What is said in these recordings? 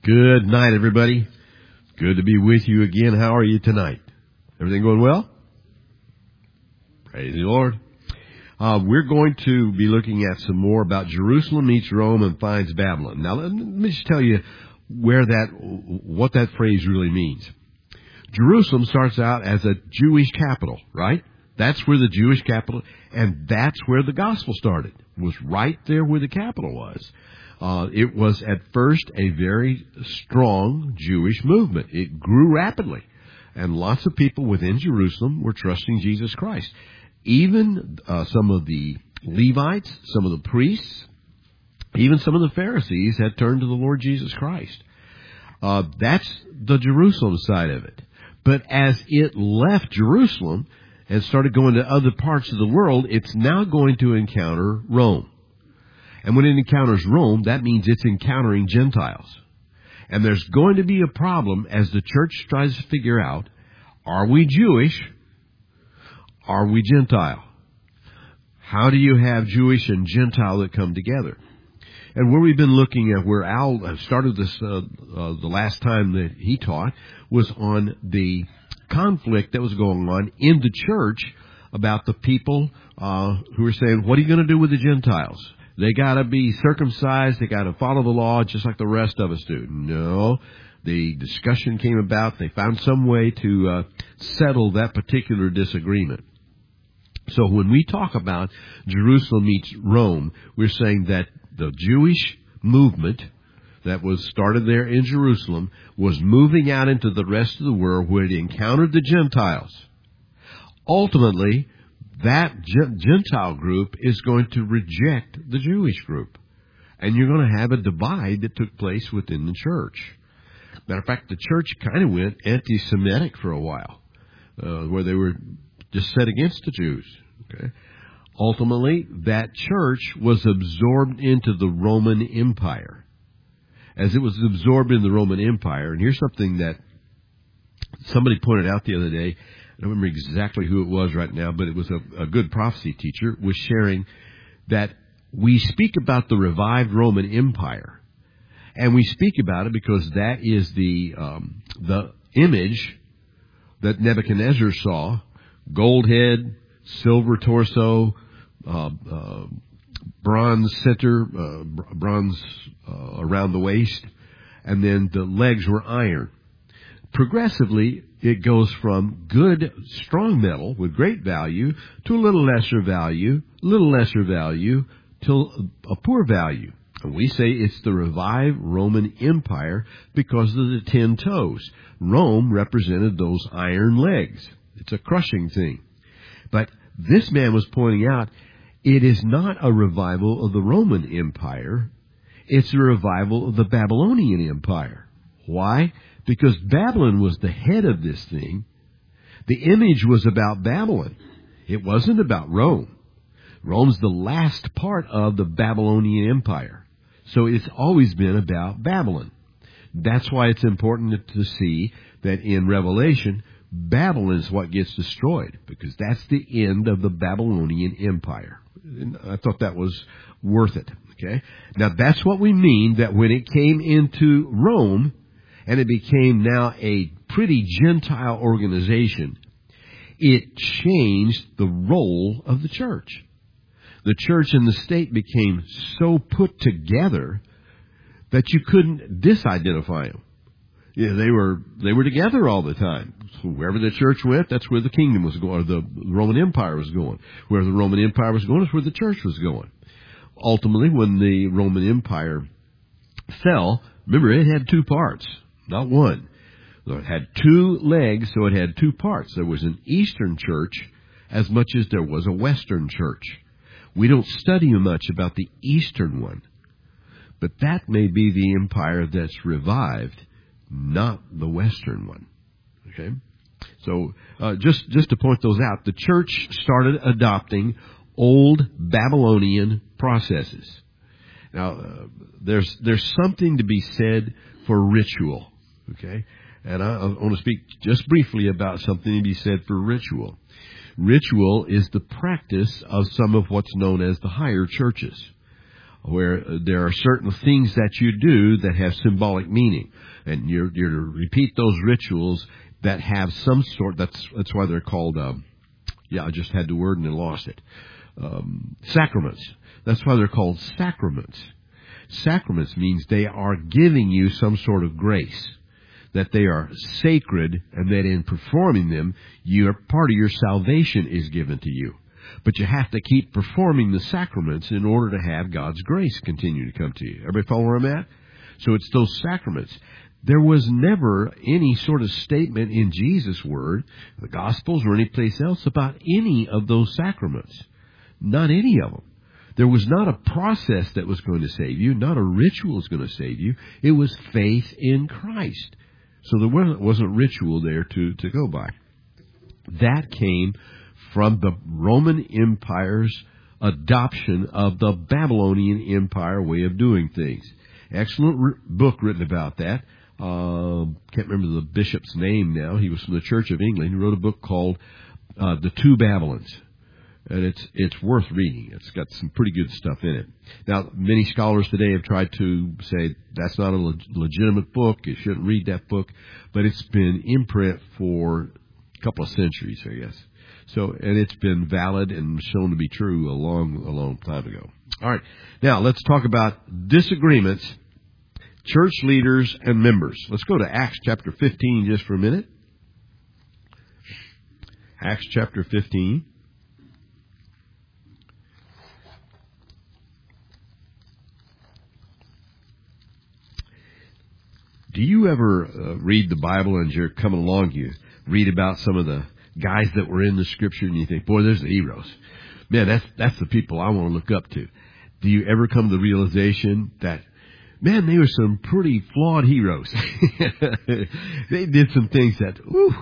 Good night, everybody. Good to be with you again. How are you tonight? Everything going well? Praise the Lord. We're going to be looking at some more about Jerusalem meets Rome and finds Babylon. Now, let me just tell you what that phrase really means. Jerusalem starts out as a Jewish capital, right? That's where the Jewish capital, and that's where the gospel started. It was right there where the capital was. It was at first a very strong Jewish movement. It grew rapidly, and lots of people within Jerusalem were trusting Jesus Christ. Even some of the Levites, some of the priests, even some of the Pharisees had turned to the Lord Jesus Christ. That's the Jerusalem side of it. But as it left Jerusalem and started going to other parts of the world, it's now going to encounter Rome. And when it encounters Rome, that means it's encountering Gentiles. And there's going to be a problem as the church tries to figure out, are we Jewish? Are we Gentile? How do you have Jewish and Gentile that come together? And where we've been looking at, where Al started this the last time that he taught, was on the conflict that was going on in the church about the people who were saying, what are you going to do with the Gentiles? They got to be circumcised. They got to follow the law just like the rest of us do. No. The discussion came about. They found some way to settle that particular disagreement. So when we talk about Jerusalem meets Rome, we're saying that the Jewish movement that was started there in Jerusalem was moving out into the rest of the world where it encountered the Gentiles. Ultimately, that Gentile group is going to reject the Jewish group. And you're going to have a divide that took place within the church. Matter of fact, the church kind of went anti-Semitic for a while, where they were just set against the Jews. Okay. Ultimately, that church was absorbed into the Roman Empire. As it was absorbed in the Roman Empire, and here's something that somebody pointed out the other day. I don't remember exactly who it was right now, but it was a good prophecy teacher, was sharing that we speak about the revived Roman Empire. And we speak about it because that is the image that Nebuchadnezzar saw: gold head, silver torso, bronze center, bronze around the waist, and then the legs were iron. Progressively, it goes from good, strong metal with great value to a little lesser value, till a poor value. And we say it's the revived Roman Empire because of the 10 toes. Rome represented those iron legs. It's a crushing thing. But this man was pointing out it is not a revival of the Roman Empire. It's a revival of the Babylonian Empire. Why? Because Babylon was the head of this thing. The image was about Babylon. It wasn't about Rome. Rome's the last part of the Babylonian Empire. So it's always been about Babylon. That's why it's important to see that in Revelation, Babylon is what gets destroyed, because that's the end of the Babylonian Empire. And I thought that was worth it. Okay. Now that's what we mean, that when it came into Rome, and it became now a pretty Gentile organization, it changed the role of the church. The church and the state became so put together that you couldn't disidentify them. Yeah, they were together all the time. So wherever the church went, that's where the kingdom was going, or the Roman Empire was going. Where the Roman Empire was going is where the church was going. Ultimately, when the Roman Empire fell, remember, it had two parts, not one. So it had two legs, so it had two parts. There was an Eastern church as much as there was a Western church. We don't study much about the Eastern one, but that may be the empire that's revived, not the Western one. Okay? So just to point those out, the church started adopting old Babylonian processes. Now, there's something to be said for ritual. Okay? And I want to speak just briefly about something to be said for ritual. Ritual is the practice of some of what's known as the higher churches. where there are certain things that you do that have symbolic meaning. And you're to repeat those rituals that have some sort, that's why they're called, I just had the word and then lost it. Sacraments. That's why they're called sacraments. Sacraments means they are giving you some sort of grace, that they are sacred, and that in performing them, part of your salvation is given to you. But you have to keep performing the sacraments in order to have God's grace continue to come to you. Everybody follow where I'm at? So it's those sacraments. There was never any sort of statement in Jesus' word, the Gospels or any place else, about any of those sacraments. Not any of them. There was not a process that was going to save you, not a ritual was going to save you. It was faith in Christ. So there wasn't ritual there to go by. That came from the Roman Empire's adoption of the Babylonian Empire way of doing things. Excellent book written about that. Can't remember the bishop's name now. He was from the Church of England. He wrote a book called The Two Babylons. And it's worth reading. It's got some pretty good stuff in it. Now, many scholars today have tried to say that's not a legitimate book. You shouldn't read that book. But it's been in print for a couple of centuries, I guess. So, and it's been valid and shown to be true a long time ago. All right. Now, let's talk about disagreements, church leaders, and members. Let's go to Acts chapter 15 just for a minute. Acts chapter 15. Do you ever read the Bible and you're coming along, you read about some of the guys that were in the Scripture and you think, boy, there's the heroes. Man, that's the people I want to look up to. Do you ever come to the realization that, man, they were some pretty flawed heroes. They did some things that,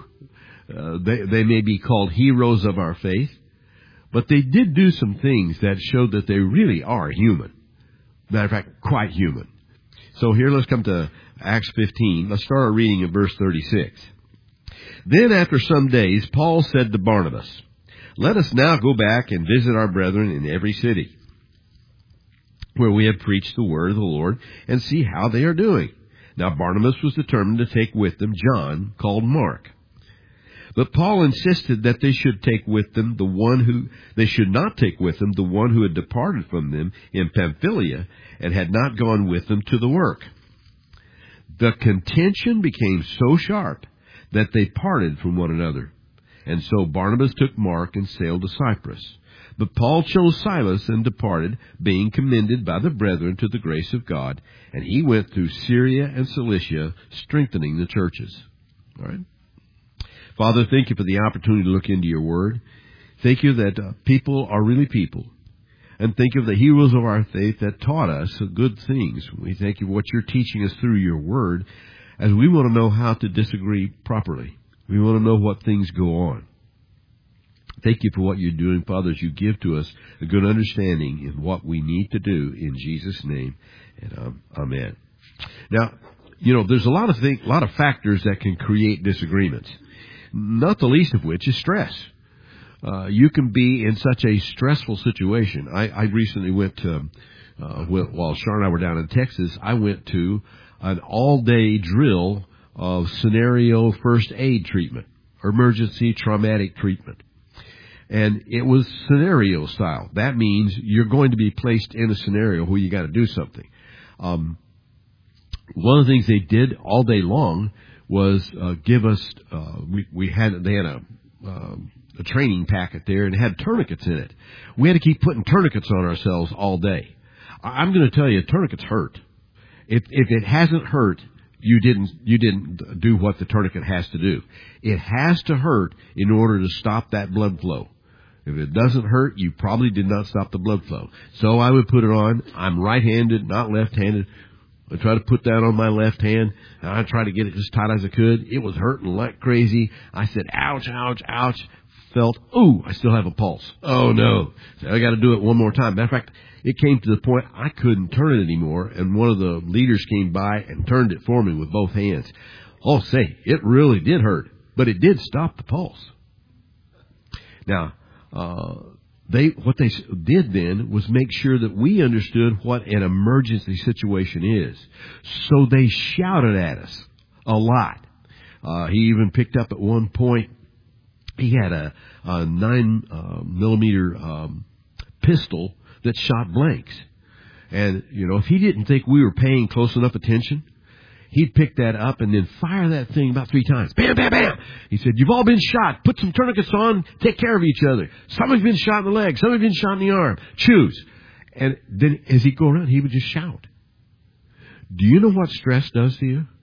they may be called heroes of our faith, but they did do some things that showed that they really are human. Matter of fact, quite human. So here, let's come to Acts 15. Let's start our reading at verse 36. Then after some days, Paul said to Barnabas, "Let us now go back and visit our brethren in every city where we have preached the word of the Lord, and see how they are doing." Now Barnabas was determined to take with them John, called Mark. But Paul insisted that they should take with them they should not take with them the one who had departed from them in Pamphylia and had not gone with them to the work. The contention became so sharp that they parted from one another. And so Barnabas took Mark and sailed to Cyprus. But Paul chose Silas and departed, being commended by the brethren to the grace of God. And he went through Syria and Cilicia, strengthening the churches. All right. Father, thank you for the opportunity to look into your word. Thank you that people are really people. And think of the heroes of our faith that taught us good things. We thank you for what you're teaching us through your word, as we want to know how to disagree properly. We want to know what things go on. Thank you for what you're doing, Father, as you give to us a good understanding in what we need to do in Jesus' name. And amen. Now, there's a lot of factors that can create disagreements, not the least of which is stress. You can be in such a stressful situation. I recently went to, while Sharon and I were down in Texas, I went to an all-day drill of scenario first aid treatment, emergency traumatic treatment. And it was scenario style. That means you're going to be placed in a scenario where you got to do something. One of the things they did all day long was give us, they had a training packet there, and it had tourniquets in it. We had to keep putting tourniquets on ourselves all day. I'm going to tell you, tourniquets hurt. If it hasn't hurt, you didn't do what the tourniquet has to do. It has to hurt in order to stop that blood flow. If it doesn't hurt, you probably did not stop the blood flow. So I would put it on. I'm right-handed, not left-handed. I tried to put that on my left hand, and I tried to get it as tight as I could. It was hurting like crazy. I said, ouch, ouch, ouch. Felt, I still have a pulse. Oh, no. So I got to do it one more time. Matter of fact, it came to the point I couldn't turn it anymore, and one of the leaders came by and turned it for me with both hands. Oh, say, it really did hurt, but it did stop the pulse. Now, What they did then was make sure that we understood what an emergency situation is. So they shouted at us a lot. He even picked up at one point, he had a 9 millimeter pistol that shot blanks. And, if he didn't think we were paying close enough attention, he'd pick that up and then fire that thing about 3 times. Bam, bam, bam. He said, you've all been shot. Put some tourniquets on. Take care of each other. Somebody's been shot in the leg. Somebody's been shot in the arm. Choose. And then as he'd go around, he would just shout. Do you know what stress does to you?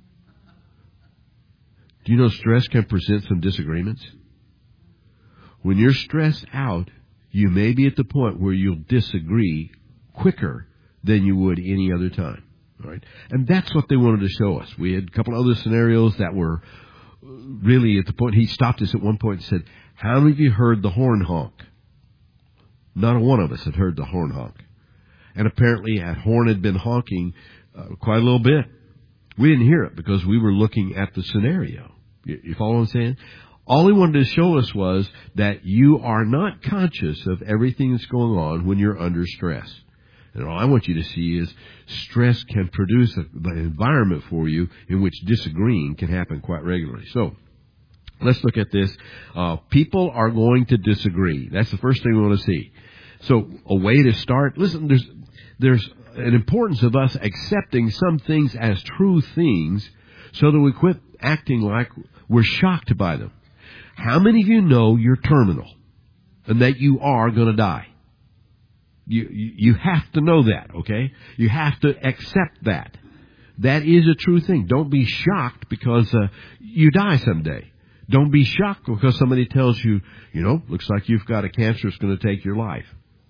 Do you know stress can present some disagreements? When you're stressed out, you may be at the point where you'll disagree quicker than you would any other time. All right? And that's what they wanted to show us. We had a couple other scenarios that were really at the point. He stopped us at one point and said, how many of you heard the horn honk? Not a one of us had heard the horn honk. And apparently that horn had been honking quite a little bit. We didn't hear it because we were looking at the scenario. You follow what I'm saying? All he wanted to show us was that you are not conscious of everything that's going on when you're under stress. And all I want you to see is stress can produce an environment for you in which disagreeing can happen quite regularly. So let's look at this. People are going to disagree. That's the first thing we want to see. So a way to start, listen, there's an importance of us accepting some things as true things so that we quit acting like we're shocked by them. How many of you know you're terminal and that you are going to die? You have to know that, okay? You have to accept that. That is a true thing. Don't be shocked because you die someday. Don't be shocked because somebody tells you, looks like you've got a cancer that's going to take your life.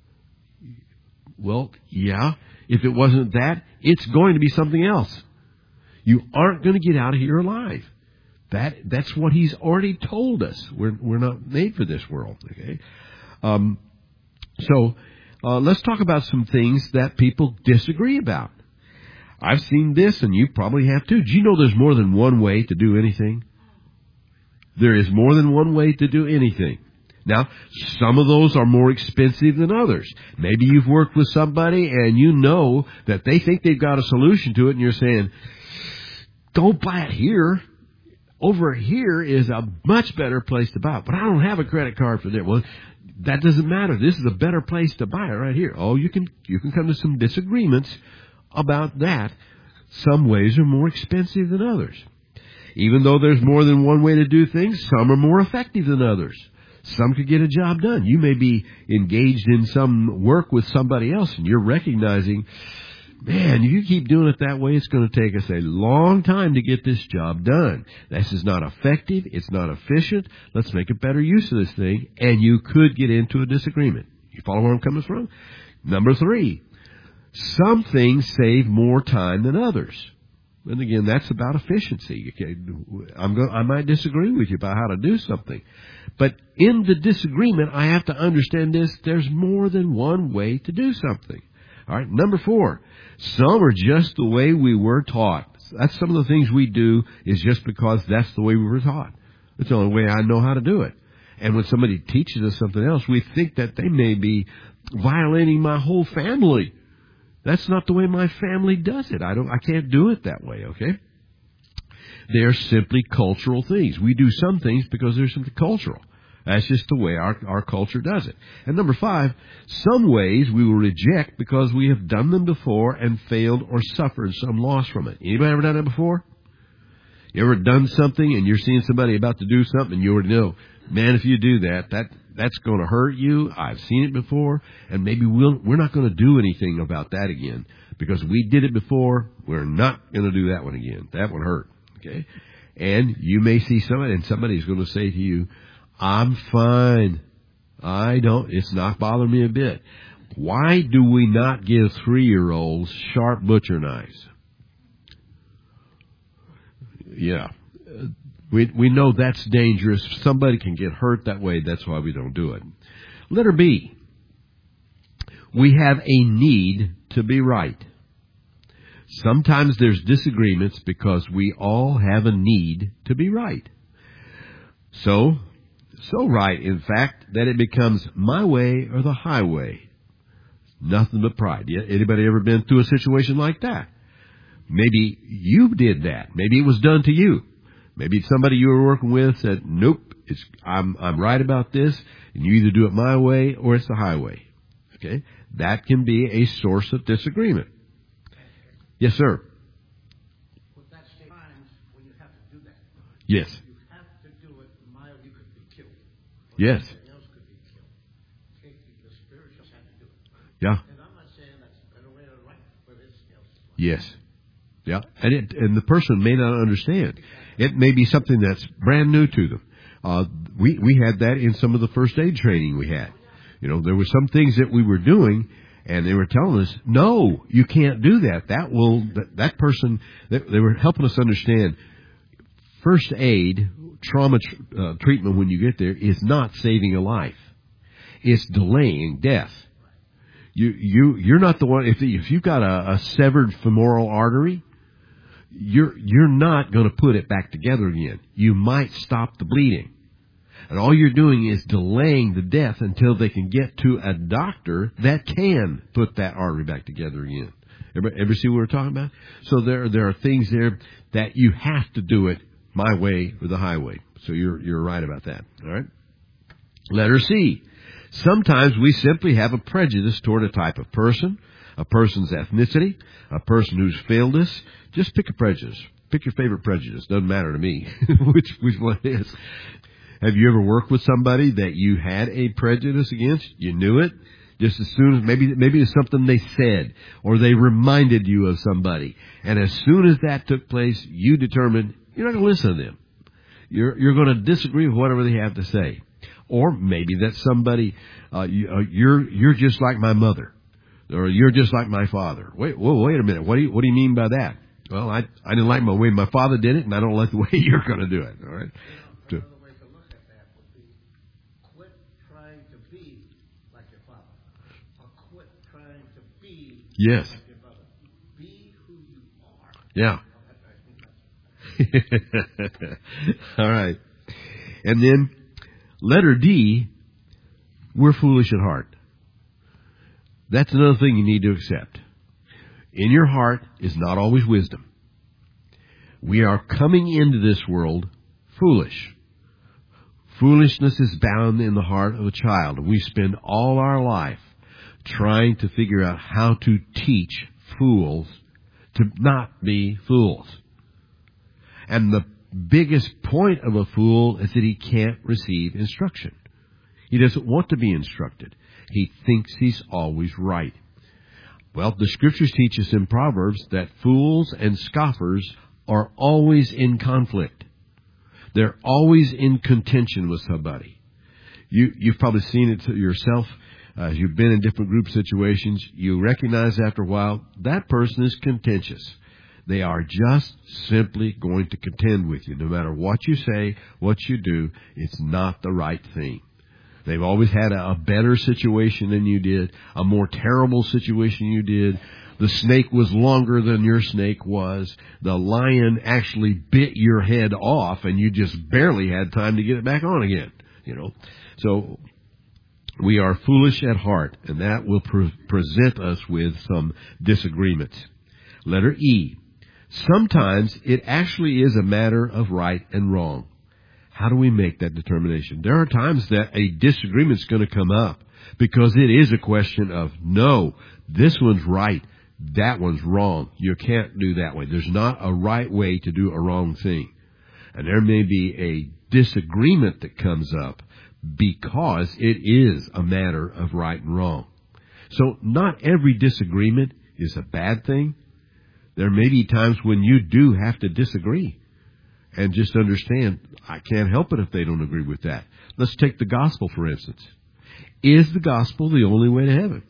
Well, yeah, if it wasn't that, it's going to be something else. You aren't going to get out of here alive. That's what he's already told us. We're not made for this world, okay? Let's talk about some things that people disagree about. I've seen this, and you probably have too. Do you know there's more than one way to do anything? There is more than one way to do anything. Now, some of those are more expensive than others. Maybe you've worked with somebody, and you know that they think they've got a solution to it, and you're saying, don't buy it here. Over here is a much better place to buy it. But I don't have a credit card for that. Well, that doesn't matter. This is a better place to buy it right here. Oh, you can come to some disagreements about that. Some ways are more expensive than others. Even though there's more than one way to do things, some are more effective than others. Some could get a job done. You may be engaged in some work with somebody else, and you're recognizing, man, if you keep doing it that way, it's going to take us a long time to get this job done. This is not effective. It's not efficient. Let's make a better use of this thing. And you could get into a disagreement. You follow where I'm coming from? Number 3, some things save more time than others. And again, that's about efficiency. Okay? I might disagree with you about how to do something. But in the disagreement, I have to understand this. There's more than one way to do something. All right, number 4, some are just the way we were taught. That's some of the things we do is just because that's the way we were taught. It's the only way I know how to do it. And when somebody teaches us something else, we think that they may be violating my whole family. That's not the way my family does it. I can't do it that way, okay? They're simply cultural things. We do some things because they're something cultural. That's just the way our culture does it. And number 5, some ways we will reject because we have done them before and failed or suffered some loss from it. Anybody ever done that before? You ever done something and you're seeing somebody about to do something and you already know, man, if you do that's going to hurt you. I've seen it before, and maybe we're not going to do anything about that again because we did it before. We're not going to do that one again. That one hurt. Okay? And you may see somebody, and somebody's going to say to you, I'm fine. It's not bothering me a bit. Why do we not give 3-year-olds sharp butcher knives? Yeah. We know that's dangerous. Somebody can get hurt that way. That's why we don't do it. Letter B. We have a need to be right. Sometimes there's disagreements because we all have a need to be right. So, so right, in fact, that it becomes my way or the highway. Nothing but pride. Anybody ever been through a situation like that? Maybe you did that. Maybe it was done to you. Maybe somebody you were working with said, nope, I'm right about this, and you either do it my way or it's the highway. Okay? That can be a source of disagreement. Yes, sir. But that's the times when you have to do that. Yes. You have to do it mild, you could be killed. Yes. Somebody else could be killed. Okay? The spirituals have to do it. Yeah. And I'm not saying that's a better way or right, but it's else. Yes. Yeah. And the person may not understand. It may be something that's brand new to them. We had that in some of the first aid training we had. You know, there were some things that we were doing, and they were telling us, no, you can't do that. That person, they were helping us understand first aid, trauma treatment when you get there is not saving a life. It's delaying death. You're not the one, if you've got a severed femoral artery, you're not going to put it back together again. You might stop the bleeding. And all you're doing is delaying the death until they can get to a doctor that can put that artery back together again. Ever see what we're talking about? So there are things there that you have to do it my way or the highway. So you're right about that. All right. Letter C. Sometimes we simply have a prejudice toward a type of person, a person's ethnicity, a person who's failed us. Just pick a prejudice. Pick your favorite prejudice. Doesn't matter to me which one it is. Have you ever worked with somebody that you had a prejudice against? You knew it just as soon as maybe it's something they said or they reminded you of somebody. And as soon as that took place, you determined you're not going to listen to them. You're going to disagree with whatever they have to say. Or maybe that somebody, you're just like my mother, or you're just like my father. Wait a minute. What do you mean by that? Well, I didn't like the way my father did it, and I don't like the way you're going to do it. All right. Another way to look at that would be quit trying to be like your father, or quit trying to be Yes. like your brother. Be who you are. Yeah. All right. And then letter D, we're foolish at heart. That's another thing you need to accept. In your heart is not always wisdom. We are coming into this world foolish. Foolishness is bound in the heart of a child. We spend all our life trying to figure out how to teach fools to not be fools. And the biggest point of a fool is that he can't receive instruction. He doesn't want to be instructed. He thinks he's always right. Well, the Scriptures teach us in Proverbs that fools and scoffers are always in conflict. They're always in contention with somebody. You've probably seen it yourself. As you've been in different group situations, you recognize after a while that person is contentious. They are just simply going to contend with you. No matter what you say, what you do, it's not the right thing. They've always had a better situation than you did, a more terrible situation you did. The snake was longer than your snake was. The lion actually bit your head off, and you just barely had time to get it back on again. You know, so we are foolish at heart, and that will present us with some disagreements. Letter E. Sometimes it actually is a matter of right and wrong. How do we make that determination? There are times that a disagreement is going to come up because it is a question of, no, this one's right, that one's wrong. You can't do that way. There's not a right way to do a wrong thing. And there may be a disagreement that comes up because it is a matter of right and wrong. So not every disagreement is a bad thing. There may be times when you do have to disagree and just understand, I can't help it if they don't agree with that. Let's take the gospel, for instance. Is the gospel the only way to heaven?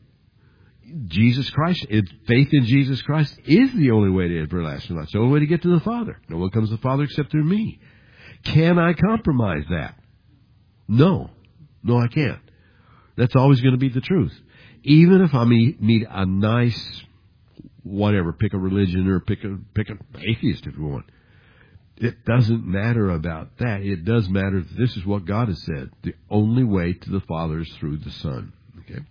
Jesus Christ, faith in Jesus Christ is the only way to everlasting life. It's the only way to get to the Father. No one comes to the Father except through me. Can I compromise that? No, I can't. That's always going to be the truth. Even if I meet a nice, whatever, pick a religion or pick an atheist if you want. It doesn't matter about that. It does matter that this is what God has said. The only way to the Father is through the Son. Okay?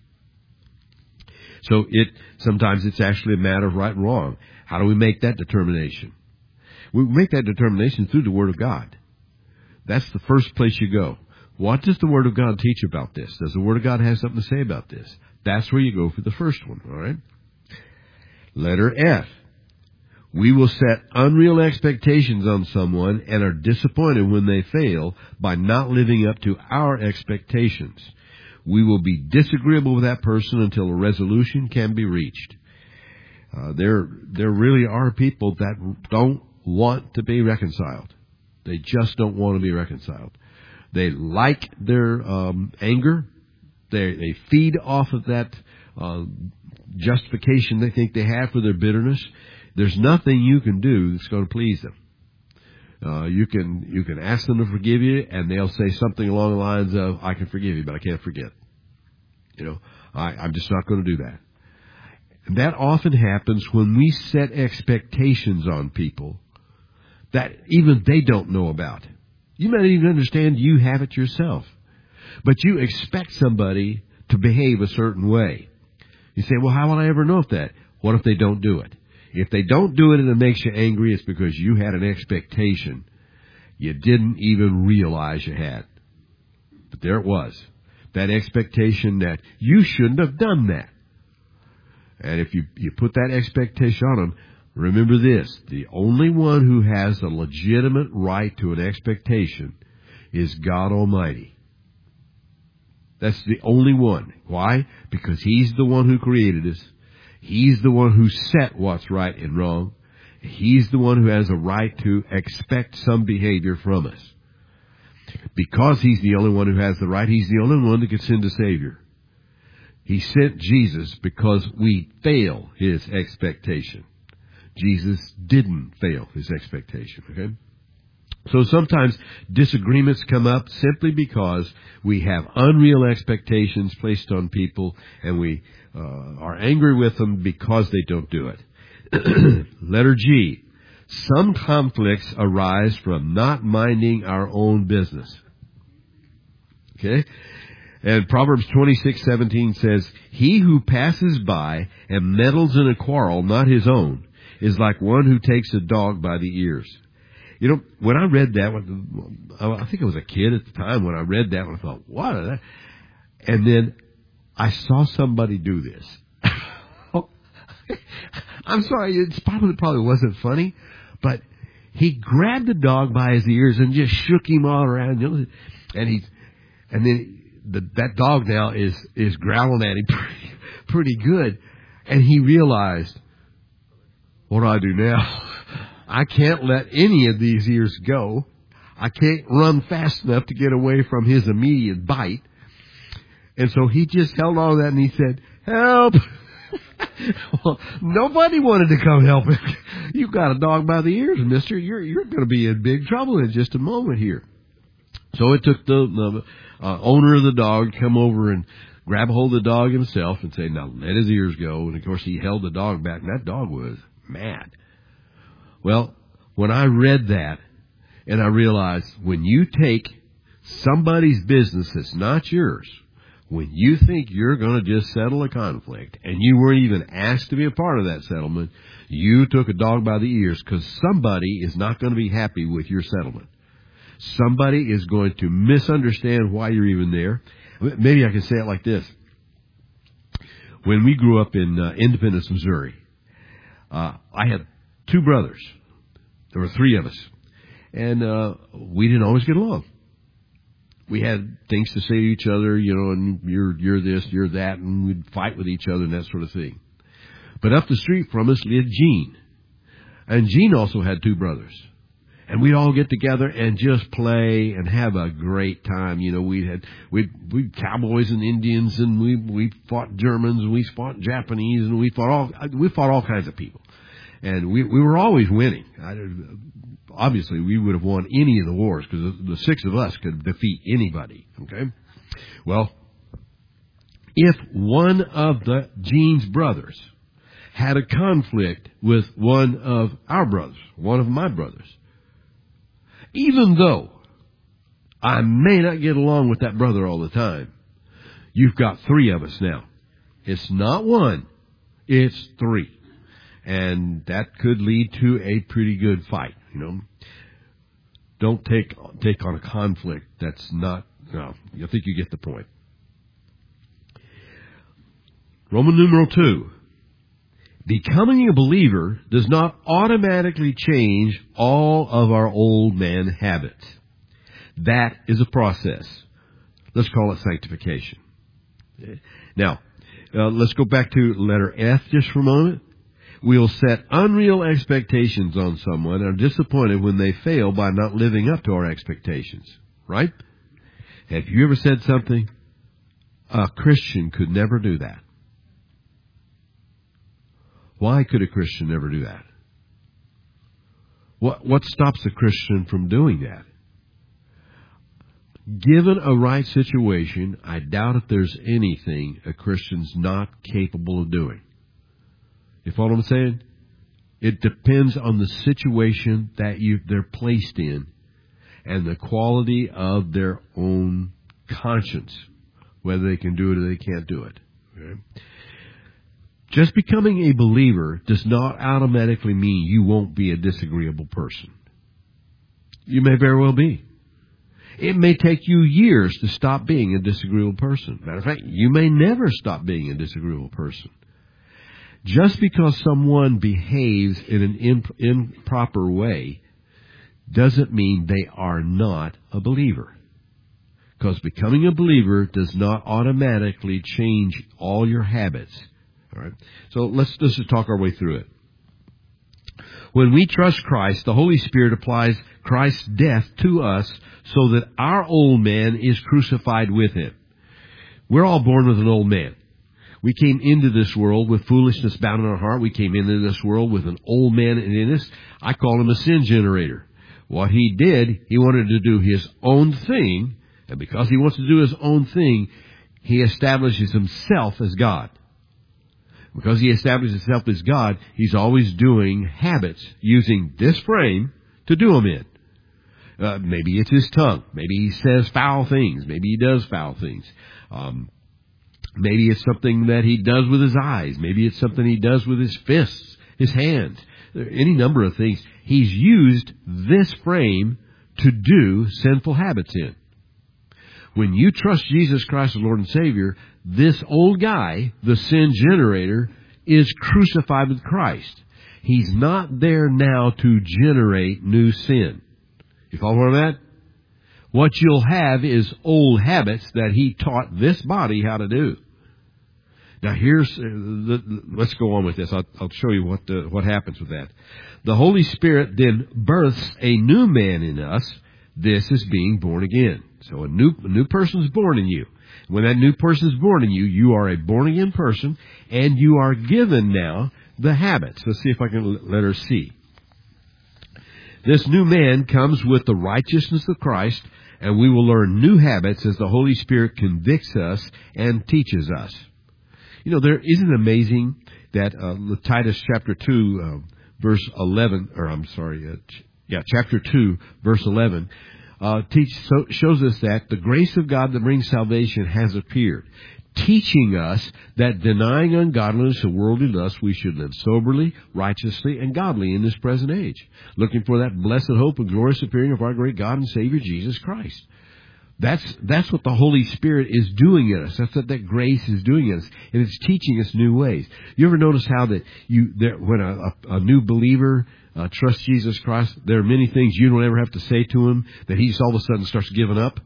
So sometimes it's actually a matter of right and wrong. How do we make that determination? We make that determination through the Word of God. That's the first place you go. What does the Word of God teach about this? Does the Word of God have something to say about this? That's where you go for the first one, all right? Letter F. We will set unreal expectations on someone and are disappointed when they fail by not living up to our expectations. We will be disagreeable with that person until a resolution can be reached. There really are people that don't want to be reconciled. They just don't want to be reconciled. They like their anger. They feed off of that justification they think they have for their bitterness. There's nothing you can do that's going to please them. You can ask them to forgive you, and they'll say something along the lines of, "I can forgive you, but I can't forget." I'm just not going to do that. And that often happens when we set expectations on people that even they don't know about. You might even understand you have it yourself, but you expect somebody to behave a certain way. You say, "Well, how will I ever know that?" What if they don't do it? If they don't do it and it makes you angry, it's because you had an expectation you didn't even realize you had. But there it was. That expectation that you shouldn't have done that. And if you put that expectation on them, remember this. The only one who has a legitimate right to an expectation is God Almighty. That's the only one. Why? Because He's the one who created us. He's the one who set what's right and wrong. He's the one who has a right to expect some behavior from us. Because He's the only one who has the right, He's the only one that can send a Savior. He sent Jesus because we fail His expectation. Jesus didn't fail His expectation, okay? So sometimes disagreements come up simply because we have unreal expectations placed on people, and we are angry with them because they don't do it. Letter G. Some conflicts arise from not minding our own business. Okay? And Proverbs 26:17 says, "He who passes by and meddles in a quarrel not his own is like one who takes a dog by the ears." You know, when I read that, I think I was a kid at the time when I read that, and I thought, what is that? And then I saw somebody do this. I'm sorry, it probably wasn't funny, but he grabbed the dog by his ears and just shook him all around, and then that dog now is growling at him pretty good, and he realized, what do I do now? I can't let any of these ears go. I can't run fast enough to get away from his immediate bite. And so he just held on to that and he said, "Help!" Well, nobody wanted to come help him. "You've got a dog by the ears, mister. You're going to be in big trouble in just a moment here." So it took the owner of the dog to come over and grab a hold of the dog himself and say, "Now let his ears go." And of course he held the dog back, and that dog was mad. Well, when I read that, and I realized when you take somebody's business that's not yours, when you think you're going to just settle a conflict, and you weren't even asked to be a part of that settlement, you took a dog by the ears, because somebody is not going to be happy with your settlement. Somebody is going to misunderstand why you're even there. Maybe I can say it like this. When we grew up in Independence, Missouri, I had 2 brothers. There were 3 of us. And we didn't always get along. We had things to say to each other, and you're this, you're that, and we'd fight with each other and that sort of thing. But up the street from us lived Gene. And Gene also had 2 brothers. And we'd all get together and just play and have a great time. We'd cowboys and Indians, and we fought Germans, and we fought Japanese, and we fought all kinds of people. And we were always winning. Obviously, we would have won any of the wars because the 6 of us could defeat anybody. Okay? Well, if one of the Gene's brothers had a conflict with one of our brothers, one of my brothers, Even though I may not get along with that brother all the time, you've got 3 of us now. It's not 1, it's 3. And that could lead to a pretty good fight, you know. Don't take on a conflict that's not, no, I think you get the point. Roman numeral 2. Becoming a believer does not automatically change all of our old man habits. That is a process. Let's call it sanctification. Now, let's go back to letter F just for a moment. We'll set unreal expectations on someone and are disappointed when they fail by not living up to our expectations. Right? Have you ever said something? A Christian could never do that. Why could a Christian never do that? What stops a Christian from doing that? Given a right situation, I doubt if there's anything a Christian's not capable of doing. You follow what I'm saying? It depends on the situation that they're placed in and the quality of their own conscience, whether they can do it or they can't do it. Okay? Just becoming a believer does not automatically mean you won't be a disagreeable person. You may very well be. It may take you years to stop being a disagreeable person. Matter of fact, you may never stop being a disagreeable person. Just because someone behaves in an improper way doesn't mean they are not a believer. Because becoming a believer does not automatically change all your habits. All right. So let's just talk our way through it. When we trust Christ, the Holy Spirit applies Christ's death to us so that our old man is crucified with him. We're all born with an old man. We came into this world with foolishness bound in our heart. We came into this world with an old man in us. I call him a sin generator. What he did, he wanted to do his own thing, and because he wants to do his own thing, he establishes himself as God. Because he establishes himself as God, he's always doing habits using this frame to do them in. Maybe it's his tongue. Maybe he says foul things. Maybe he does foul things. Maybe it's something that he does with his eyes. Maybe it's something he does with his fists, his hands. Any number of things. He's used this frame to do sinful habits in. When you trust Jesus Christ as Lord and Savior, this old guy, the sin generator, is crucified with Christ. He's not there now to generate new sin. You follow where I'm at? What you'll have is old habits that he taught this body how to do. Now let's go on with this. I'll show you what happens with that. The Holy Spirit then births a new man in us. This is being born again. So a new person is born in you. When that new person is born in you, you are a born again person, and you are given now the habits. Let's see if I can let her see. This new man comes with the righteousness of Christ, and we will learn new habits as the Holy Spirit convicts us and teaches us. You know, isn't it amazing that Titus chapter 2, verse 11, chapter 2, verse 11, shows us that the grace of God that brings salvation has appeared, teaching us that denying ungodliness and worldly lust, we should live soberly, righteously, and godly in this present age, looking for that blessed hope and glorious appearing of our great God and Savior, Jesus Christ. That's what the Holy Spirit is doing in us. That's what that grace is doing in us. And it's teaching us new ways. You ever notice how that when a new believer trusts Jesus Christ, there are many things you don't ever have to say to him that he just all of a sudden starts giving up?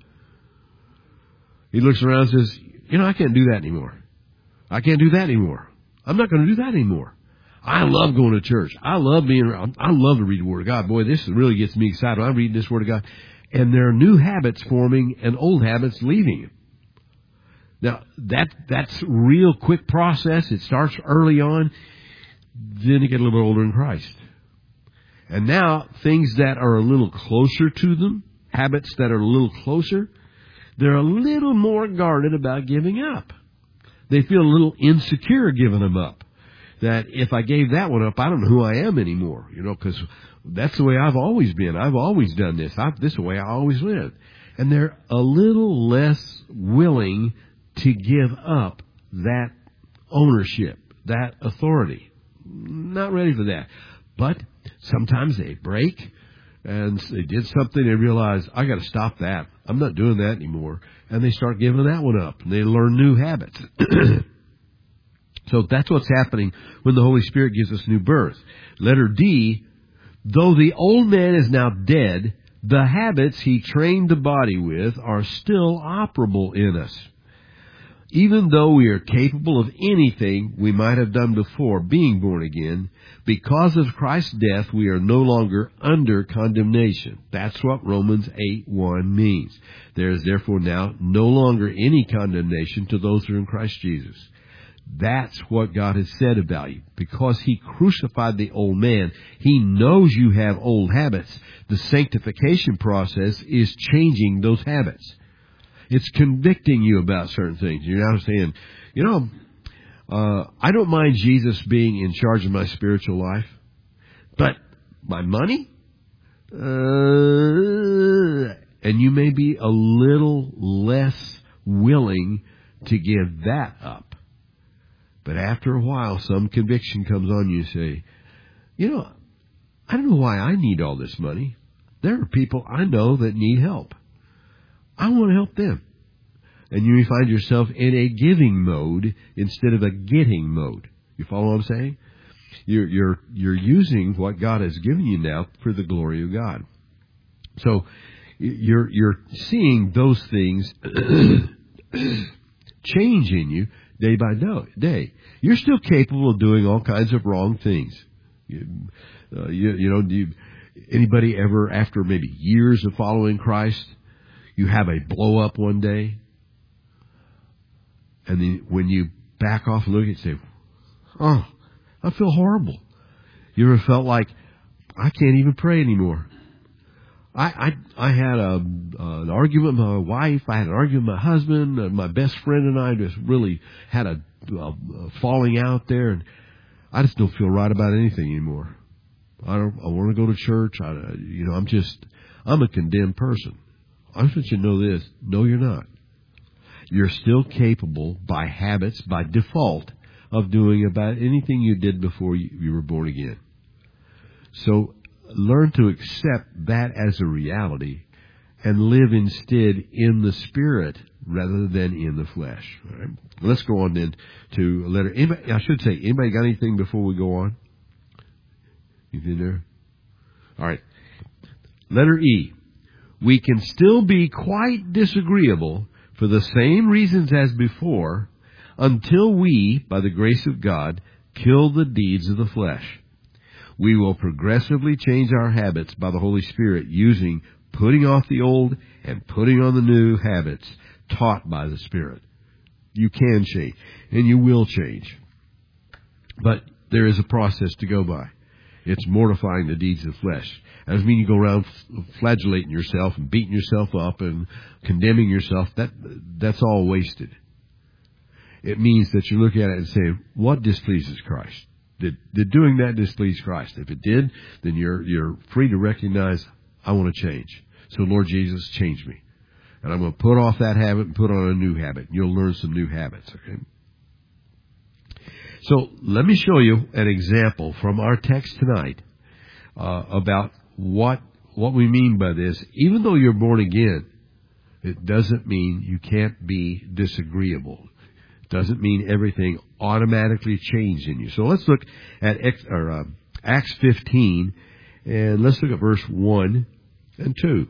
He looks around and says, I can't do that anymore. I can't do that anymore. I'm not going to do that anymore. I love going to church. I love being around. I love to read the Word of God. Boy, this really gets me excited when I'm reading this Word of God. And there are new habits forming and old habits leaving. Now, that's a real quick process. It starts early on. Then you get a little bit older in Christ. And now, things that are a little closer to them, habits that are a little closer, they're a little more guarded about giving up. They feel a little insecure giving them up. that if I gave that one up, I don't know who I am anymore, because that's the way I've always been. I've always done this. This is the way I always lived. And they're a little less willing to give up that ownership, that authority. Not ready for that. But sometimes they break, and they did something, they realize, I got to stop that. I'm not doing that anymore. And they start giving that one up, and they learn new habits. So that's what's happening when the Holy Spirit gives us new birth. Letter D, though the old man is now dead, the habits he trained the body with are still operable in us. Even though we are capable of anything we might have done before being born again, because of Christ's death, we are no longer under condemnation. That's what Romans 8:1 means. There is therefore now no longer any condemnation to those who are in Christ Jesus. That's what God has said about you. Because He crucified the old man, He knows you have old habits. The sanctification process is changing those habits. It's convicting you about certain things. You're now saying, I don't mind Jesus being in charge of my spiritual life, but my money? And you may be a little less willing to give that up. But after a while, some conviction comes on you and say, I don't know why I need all this money. There are people I know that need help. I want to help them. And you may find yourself in a giving mode instead of a getting mode. You follow what I'm saying? You're using what God has given you now for the glory of God. So you're seeing those things change in you day by day. You're still capable of doing all kinds of wrong things. Anybody ever, after maybe years of following Christ, you have a blow up one day, and then when you back off and look at it, say, "Oh, I feel horrible." You ever felt like, I can't even pray anymore? I had an argument with my wife. I had an argument with my husband. And my best friend and I just really had a falling out there, and I just don't feel right about anything anymore. I want to go to church. I'm a condemned person. I just want you to know this. No, you're not. You're still capable by habits, by default, of doing about anything you did before you were born again. So learn to accept that as a reality and live instead in the Spirit rather than in the flesh. All right? Let's go on then to letter. Anybody got anything before we go on? Anything there? All right. Letter E. We can still be quite disagreeable for the same reasons as before until we, by the grace of God, kill the deeds of the flesh. We will progressively change our habits by the Holy Spirit using putting off the old and putting on the new habits taught by the Spirit. You can change, and you will change. But there is a process to go by. It's mortifying the deeds of the flesh. That doesn't mean you go around flagellating yourself and beating yourself up and condemning yourself. That's all wasted. It means that you look at it and say, what displeases Christ? Did doing that displease Christ? If it did, then you're free to recognize, I want to change. So Lord Jesus, change me. And I'm going to put off that habit and put on a new habit. You'll learn some new habits, okay? So let me show you an example from our text tonight about what we mean by this. Even though you're born again, it doesn't mean you can't be disagreeable. It doesn't mean everything automatically changed in you. So let's look at Acts 15, and let's look at verse 1 and 2.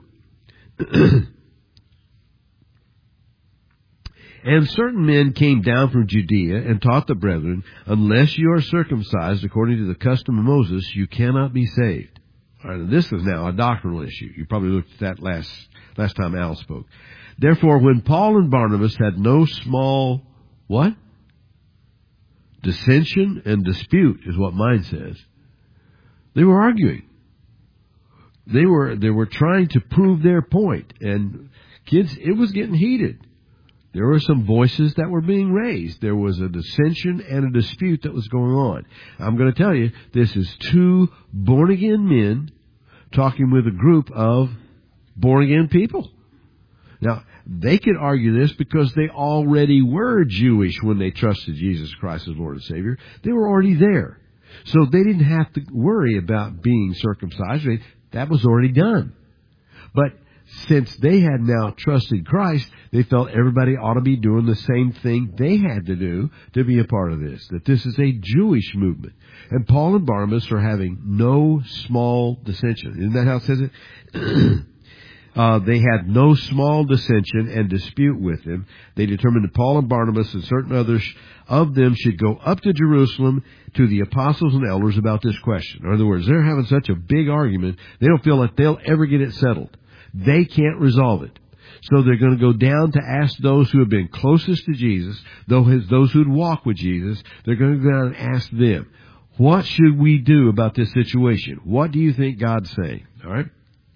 And certain men came down from Judea and taught the brethren, unless you are circumcised according to the custom of Moses, you cannot be saved. All right, this is now a doctrinal issue. You probably looked at that last time Al spoke. Therefore, when Paul and Barnabas had no small, what? Dissension and dispute is what mine says. They were arguing. They were trying to prove their point. And kids, it was getting heated. There were some voices that were being raised. There was a dissension and a dispute that was going on. I'm going to tell you, this is two born-again men talking with a group of born-again people. Now, they could argue this because they already were Jewish when they trusted Jesus Christ as Lord and Savior. They were already there. So they didn't have to worry about being circumcised. That was already done. But since they had now trusted Christ, they felt everybody ought to be doing the same thing they had to do to be a part of this, that this is a Jewish movement. And Paul and Barnabas are having no small dissension. Isn't that how it says it? They had no small dissension and dispute with him. They determined that Paul and Barnabas and certain others of them should go up to Jerusalem to the apostles and elders about this question. In other words, they're having such a big argument, they don't feel like they'll ever get it settled. They can't resolve it. So they're going to go down to ask those who have been closest to Jesus, those who'd walk with Jesus, they're going to go down and ask them, what should we do about this situation? What do you think God's saying? All right?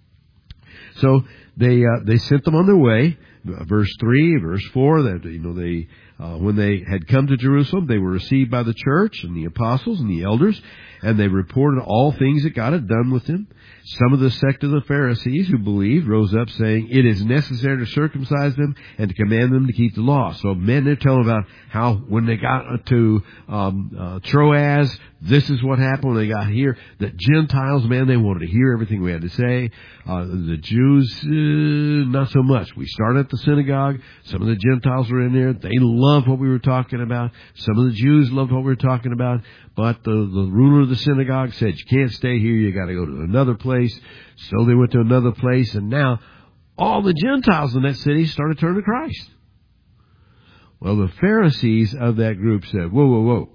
So they sent them on their way. Verse 3, verse 4, that, when they had come to Jerusalem, they were received by the church and the apostles and the elders, and they reported all things that God had done with them. Some of the sect of the Pharisees who believed rose up, saying, it is necessary to circumcise them and to command them to keep the law. So men, they're telling about how when they got to Troas, this is what happened when they got here. The Gentiles, man, they wanted to hear everything we had to say. The Jews, not so much. We started at the synagogue. Some of the Gentiles were in there. They loved what we were talking about. Some of the Jews loved what we were talking about. But the ruler of the synagogue said, you can't stay here. You got to go to another place. So they went to another place. And now all the Gentiles in that city started turning to Christ. Well, the Pharisees of that group said, whoa, whoa, whoa.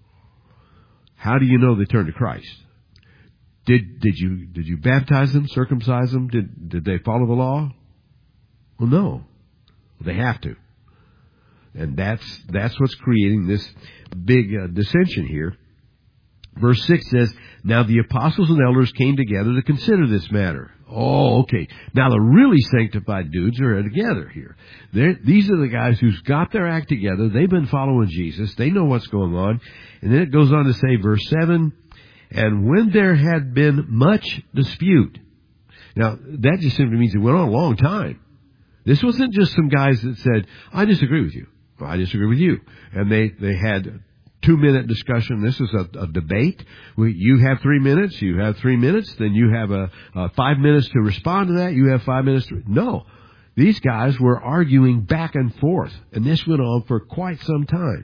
How do you know they turned to Christ? Did you baptize them, circumcise them? Did they follow the law? Well, no. They have to. And that's what's creating this big dissension here. Verse 6 says, now the apostles and elders came together to consider this matter. Oh, okay. Now the really sanctified dudes are together here. These are the guys who's got their act together. They've been following Jesus. They know what's going on. And then it goes on to say, verse 7, and when there had been much dispute. Now, that just simply means it went on a long time. This wasn't just some guys that said, I disagree with you. Well, I disagree with you. And they had 2-minute discussion. This is a debate. You have 3 minutes. You have 3 minutes. Then you have 5 minutes to respond to that. You have 5 minutes to... No. These guys were arguing back and forth. And this went on for quite some time.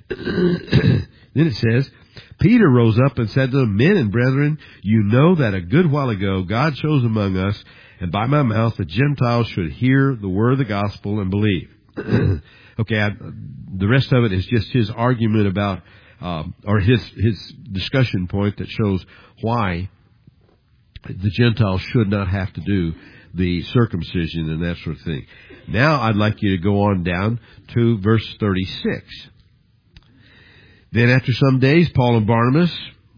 Then it says, Peter rose up and said to them, men and brethren, you know that a good while ago God chose among us, and by my mouth the Gentiles should hear the word of the gospel and believe. Okay, the rest of it is just his argument about, or his discussion point that shows why the Gentiles should not have to do the circumcision and that sort of thing. Now I'd like you to go on down to verse 36. Then after some days, Paul and Barnabas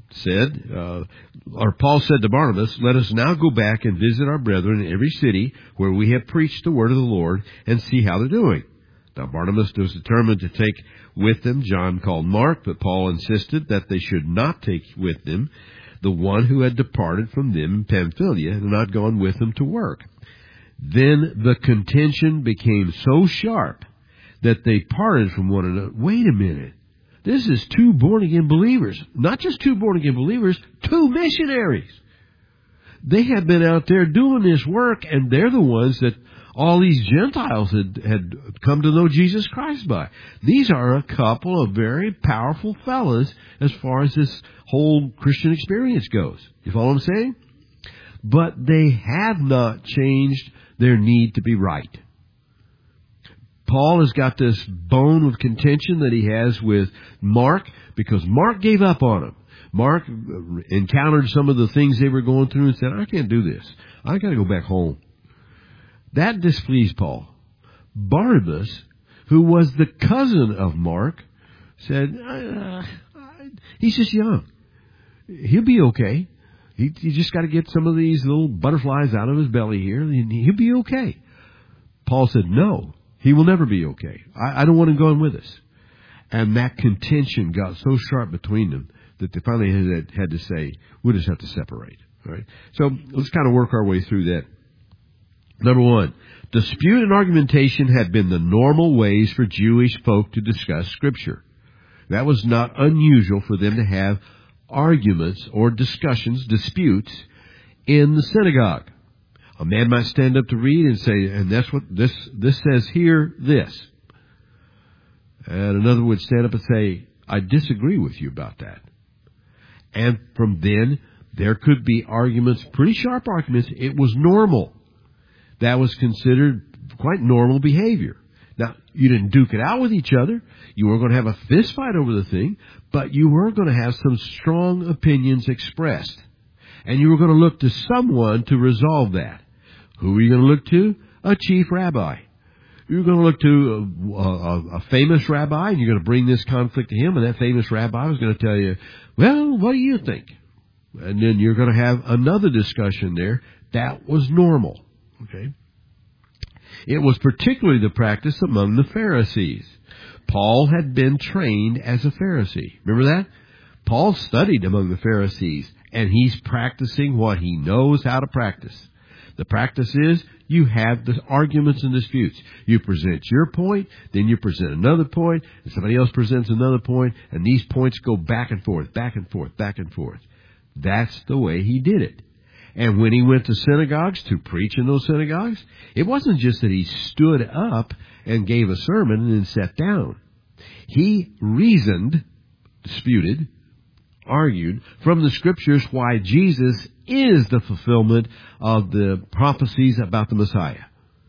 Paul said to Barnabas, let us now go back and visit our brethren in every city where we have preached the word of the Lord and see how they're doing. Now Barnabas was determined to take with them John called Mark, but Paul insisted that they should not take with them the one who had departed from them in Pamphylia and not gone with them to work. Then the contention became so sharp that they parted from one another. Wait a minute. This is 2 born-again believers. Not just 2 born-again believers, 2 missionaries. They had been out there doing this work, and they're the ones that all these Gentiles had come to know Jesus Christ by. These are a couple of very powerful fellas as far as this whole Christian experience goes. You follow what I'm saying? But they have not changed their need to be right. Paul has got this bone of contention that he has with Mark because Mark gave up on him. Mark encountered some of the things they were going through and said, I can't do this. I got to go back home. That displeased Paul. Barnabas, who was the cousin of Mark, said, he's just young. He'll be okay. He just got to get some of these little butterflies out of his belly here, and he'll be okay. Paul said, no. He will never be okay. I don't want him going with us. And that contention got so sharp between them that they finally had to say, we'll just have to separate. All right? So let's kind of work our way through that. Number one, dispute and argumentation had been the normal ways for Jewish folk to discuss Scripture. That was not unusual for them to have arguments or discussions, disputes, in the synagogue. A man might stand up to read and say, and that's what this says here, this. And another would stand up and say, I disagree with you about that. And from then, there could be arguments, pretty sharp arguments. It was normal. That was considered quite normal behavior. Now, you didn't duke it out with each other. You weren't going to have a fist fight over the thing, but you were going to have some strong opinions expressed. And you were going to look to someone to resolve that. Who were you going to look to? A chief rabbi. You're going to look to a famous rabbi, and you're going to bring this conflict to him, and that famous rabbi was going to tell you, well, what do you think? And then you're going to have another discussion there. That was normal. Okay? It was particularly the practice among the Pharisees. Paul had been trained as a Pharisee. Remember that? Paul studied among the Pharisees, and he's practicing what he knows how to practice. The practice is you have the arguments and disputes. You present your point, then you present another point, and somebody else presents another point, and these points go back and forth, back and forth, back and forth. That's the way he did it. And when he went to synagogues to preach in those synagogues, it wasn't just that he stood up and gave a sermon and then sat down. He reasoned, disputed, argued from the Scriptures why Jesus is the fulfillment of the prophecies about the Messiah.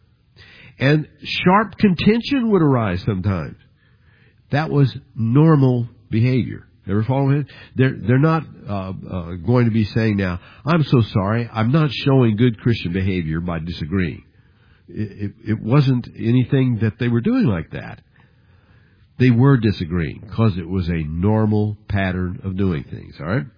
And sharp contention would arise sometimes. That was normal behavior. Ever follow me? They're not going to be saying now, I'm so sorry, I'm not showing good Christian behavior by disagreeing. It wasn't anything that they were doing like that. They were disagreeing because it was a normal pattern of doing things, all right?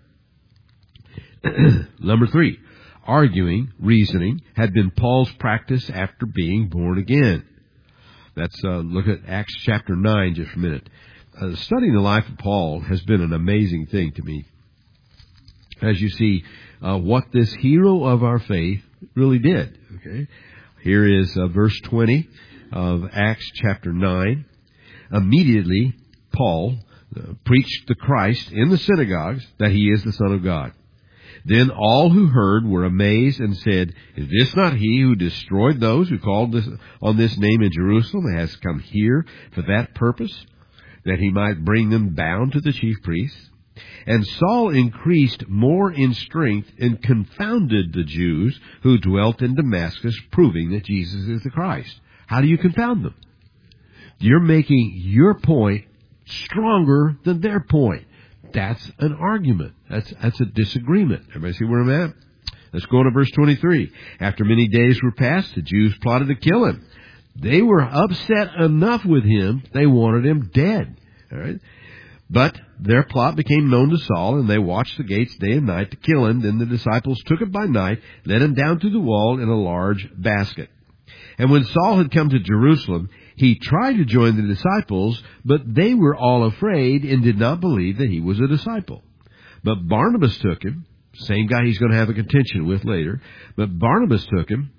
Number 3, arguing, reasoning, had been Paul's practice after being born again. Let's look at Acts chapter 9 just for a minute. Studying the life of Paul has been an amazing thing to me. As you see what this hero of our faith really did. Okay, here is verse 20 of Acts chapter 9. Immediately, Paul preached the Christ in the synagogues that he is the Son of God. Then all who heard were amazed and said, is this not he who destroyed those who called on this name in Jerusalem and has come here for that purpose, that he might bring them bound to the chief priests? And Saul increased more in strength and confounded the Jews who dwelt in Damascus, proving that Jesus is the Christ. How do you confound them? You're making your point stronger than their point. That's an argument. That's a disagreement. Everybody see where I'm at? Let's go to verse 23. After many days were passed, the Jews plotted to kill him. They were upset enough with him, they wanted him dead. All right? But their plot became known to Saul, and they watched the gates day and night to kill him. Then the disciples took him by night, let him down to the wall in a large basket. And when Saul had come to Jerusalem, he tried to join the disciples, but they were all afraid and did not believe that he was a disciple. But Barnabas took him, same guy he's going to have a contention with later, but Barnabas took him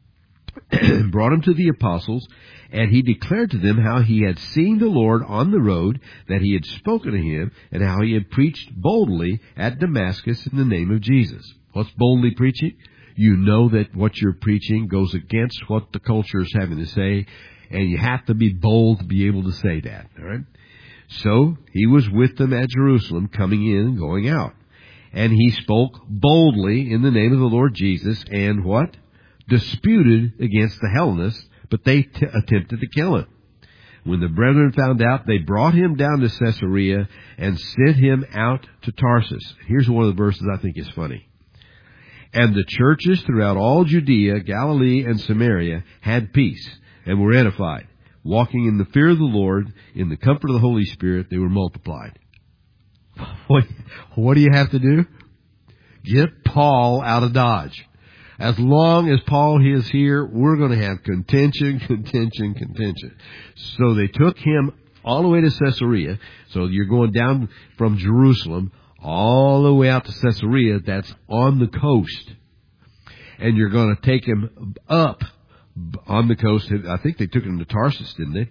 and brought him to the apostles, and he declared to them how he had seen the Lord on the road, that he had spoken to him, and how he had preached boldly at Damascus in the name of Jesus. What's boldly preaching? You know that what you're preaching goes against what the culture is having to say, and you have to be bold to be able to say that. All right? So he was with them at Jerusalem, coming in and going out. And he spoke boldly in the name of the Lord Jesus, and what? Disputed against the Hellenists, but they attempted to kill him. When the brethren found out, they brought him down to Caesarea and sent him out to Tarsus. Here's one of the verses I think is funny. And the churches throughout all Judea, Galilee, and Samaria had peace and were edified. Walking in the fear of the Lord, in the comfort of the Holy Spirit, they were multiplied. What do you have to do? Get Paul out of Dodge. As long as Paul is here, we're going to have contention. So they took him all the way to Caesarea. So you're going down from Jerusalem all the way out to Caesarea. That's on the coast. And you're going to take him up on the coast. I think they took him to Tarsus, didn't they?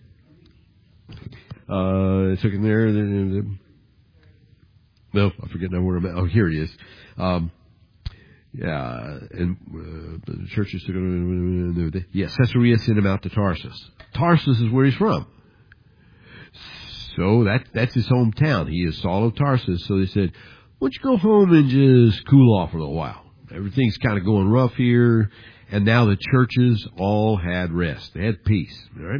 They took him there. No, I forget now where I'm at. Oh, here he is. Yeah, and the churches took him. Yeah, Caesarea sent him out to Tarsus. Tarsus is where he's from. So that's his hometown. He is Saul of Tarsus. So they said, why don't you go home and just cool off for a little while? Everything's kind of going rough here. And now the churches all had rest. They had peace. All right?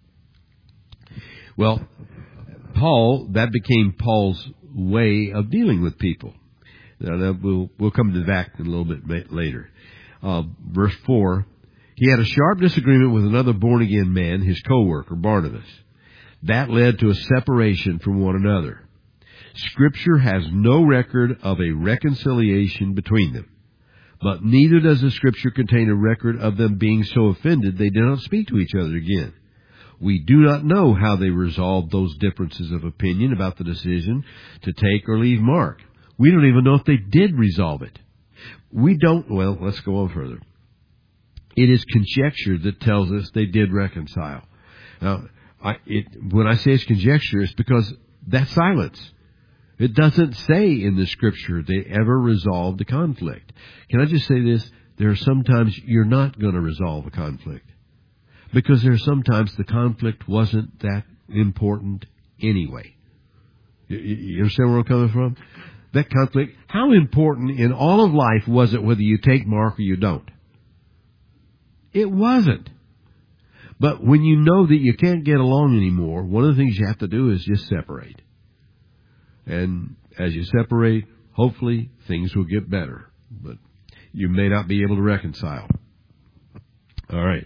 Well, that became Paul's way of dealing with people. Now, we'll come to that in a little bit later. Verse 4, he had a sharp disagreement with another born-again man, his co-worker, Barnabas. That led to a separation from one another. Scripture has no record of a reconciliation between them. But neither does the Scripture contain a record of them being so offended they did not speak to each other again. We do not know how they resolved those differences of opinion about the decision to take or leave Mark. We don't even know if they did resolve it. Well, let's go on further. It is conjecture that tells us they did reconcile. Now, when I say it's conjecture, it's because that's silence. It doesn't say in the Scripture they ever resolved the conflict. Can I just say this? There are sometimes you're not going to resolve a conflict. Because there are sometimes the conflict wasn't that important anyway. You understand where I'm coming from? That conflict, how important in all of life was it whether you take Mark or you don't? It wasn't. But when you know that you can't get along anymore, one of the things you have to do is just separate. And as you separate, hopefully things will get better. But you may not be able to reconcile. All right.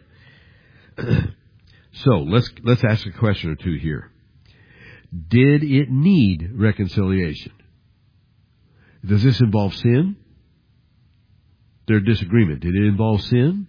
So let's ask a question or two here. Did it need reconciliation? Does this involve sin? Their disagreement. Did it involve sin?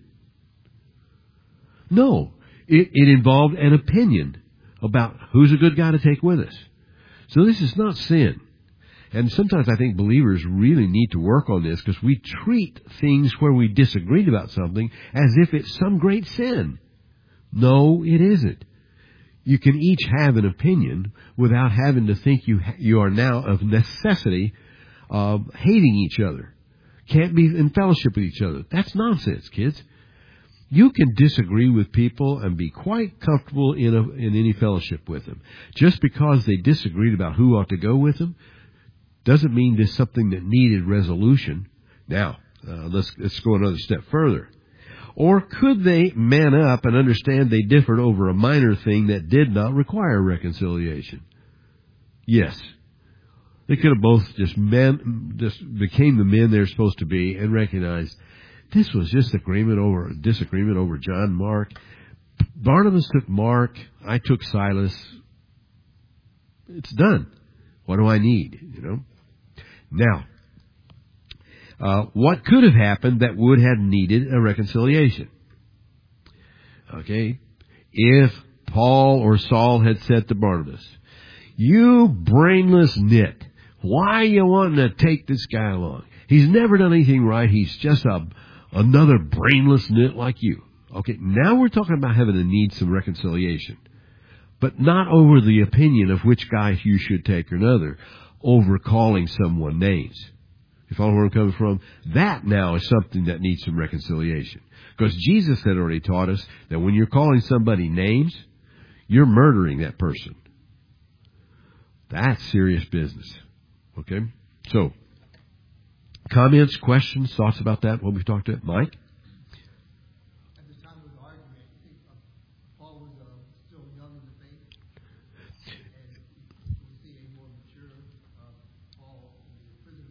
No. It involved an opinion about who's a good guy to take with us. So this is not sin. And sometimes I think believers really need to work on this because we treat things where we disagreed about something as if it's some great sin. No, it isn't. You can each have an opinion without having to think you are now of necessity hating each other. Can't be in fellowship with each other. That's nonsense, kids. You can disagree with people and be quite comfortable in any fellowship with them. Just because they disagreed about who ought to go with them doesn't mean there's something that needed resolution. Now, let's go another step further. Or could they man up and understand they differed over a minor thing that did not require reconciliation? Yes. They could have both just became the men they're supposed to be and recognized this was just disagreement over John Mark. Barnabas took Mark. I took Silas. It's done. What do I need? Now, what could have happened that would have needed a reconciliation? Okay. If Paul or Saul had said to Barnabas, you brainless nit, why are you wanting to take this guy along? He's never done anything right. He's just another brainless nit like you. Okay, now we're talking about having to need some reconciliation. But not over the opinion of which guy you should take or another, over calling someone names. You follow where I'm coming from? That now is something that needs some reconciliation. Because Jesus had already taught us that when you're calling somebody names, you're murdering that person. That's serious business. Okay? So, comments, questions, thoughts about that, what we've talked about? Mike? At the time of the argument, I think Paul was still young in the faith, and we see a more mature Paul in the prison.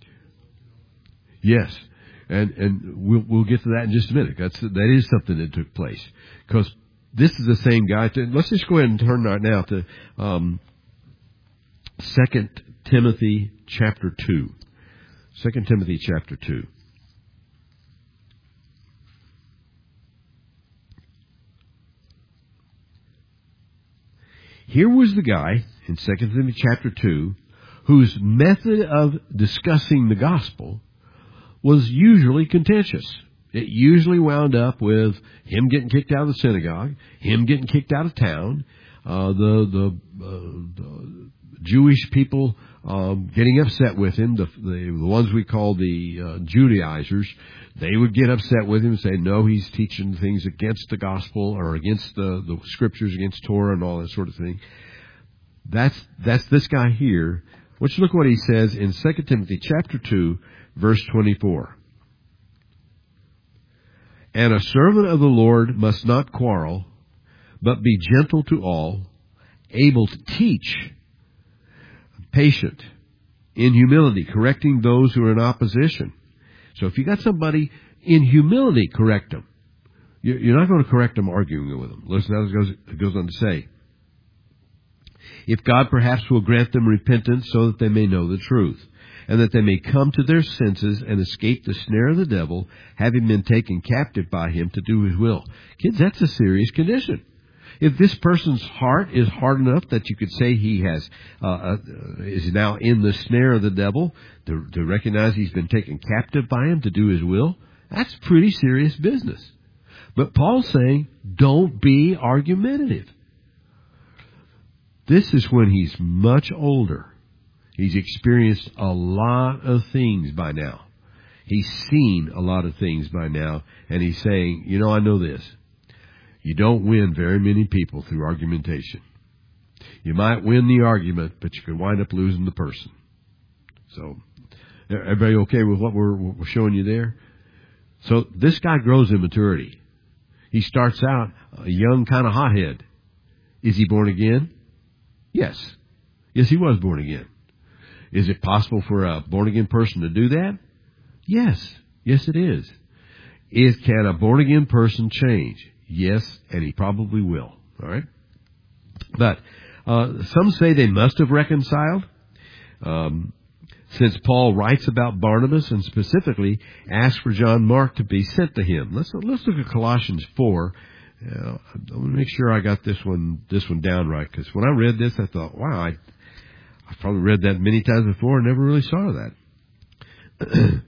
Yes, and we'll get to that in just a minute. That is something that took place, because this is the same guy. Let's just go ahead and turn right now to 2 Timothy chapter 2. 2 Timothy chapter 2. Here was the guy in 2 Timothy chapter 2 whose method of discussing the gospel was usually contentious. It usually wound up with him getting kicked out of the synagogue, him getting kicked out of town, the Jewish people getting upset with him, the ones we call the Judaizers. They would get upset with him and say, no, he's teaching things against the gospel or against the scriptures, against Torah and all that sort of thing. That's this guy here. Let's look what he says in 2 Timothy chapter 2, verse 24. And a servant of the Lord must not quarrel, but be gentle to all, able to teach, patient, in humility, correcting those who are in opposition. So if you got somebody in humility, correct them. You're not going to correct them arguing with them. Listen how it goes on to say. If God perhaps will grant them repentance so that they may know the truth, and that they may come to their senses and escape the snare of the devil, having been taken captive by him to do his will. Kids, that's a serious condition. If this person's heart is hard enough that you could say he is now in the snare of the devil, to recognize he's been taken captive by him to do his will, that's pretty serious business. But Paul's saying, don't be argumentative. This is when he's much older. He's experienced a lot of things by now. He's seen a lot of things by now, and he's saying, I know this. You don't win very many people through argumentation. You might win the argument, but you can wind up losing the person. So, everybody okay with what we're showing you there? So, this guy grows in maturity. He starts out a young kind of hothead. Is he born again? Yes. Yes, he was born again. Is it possible for a born-again person to do that? Yes. Yes, it is. Can a born-again person change? Yes, and he probably will. All right? But some say they must have reconciled. Since Paul writes about Barnabas and specifically asks for John Mark to be sent to him. Let's look at Colossians 4. I want to make sure I got this one down right, because when I read this, I thought, wow, I've probably read that many times before and never really saw that.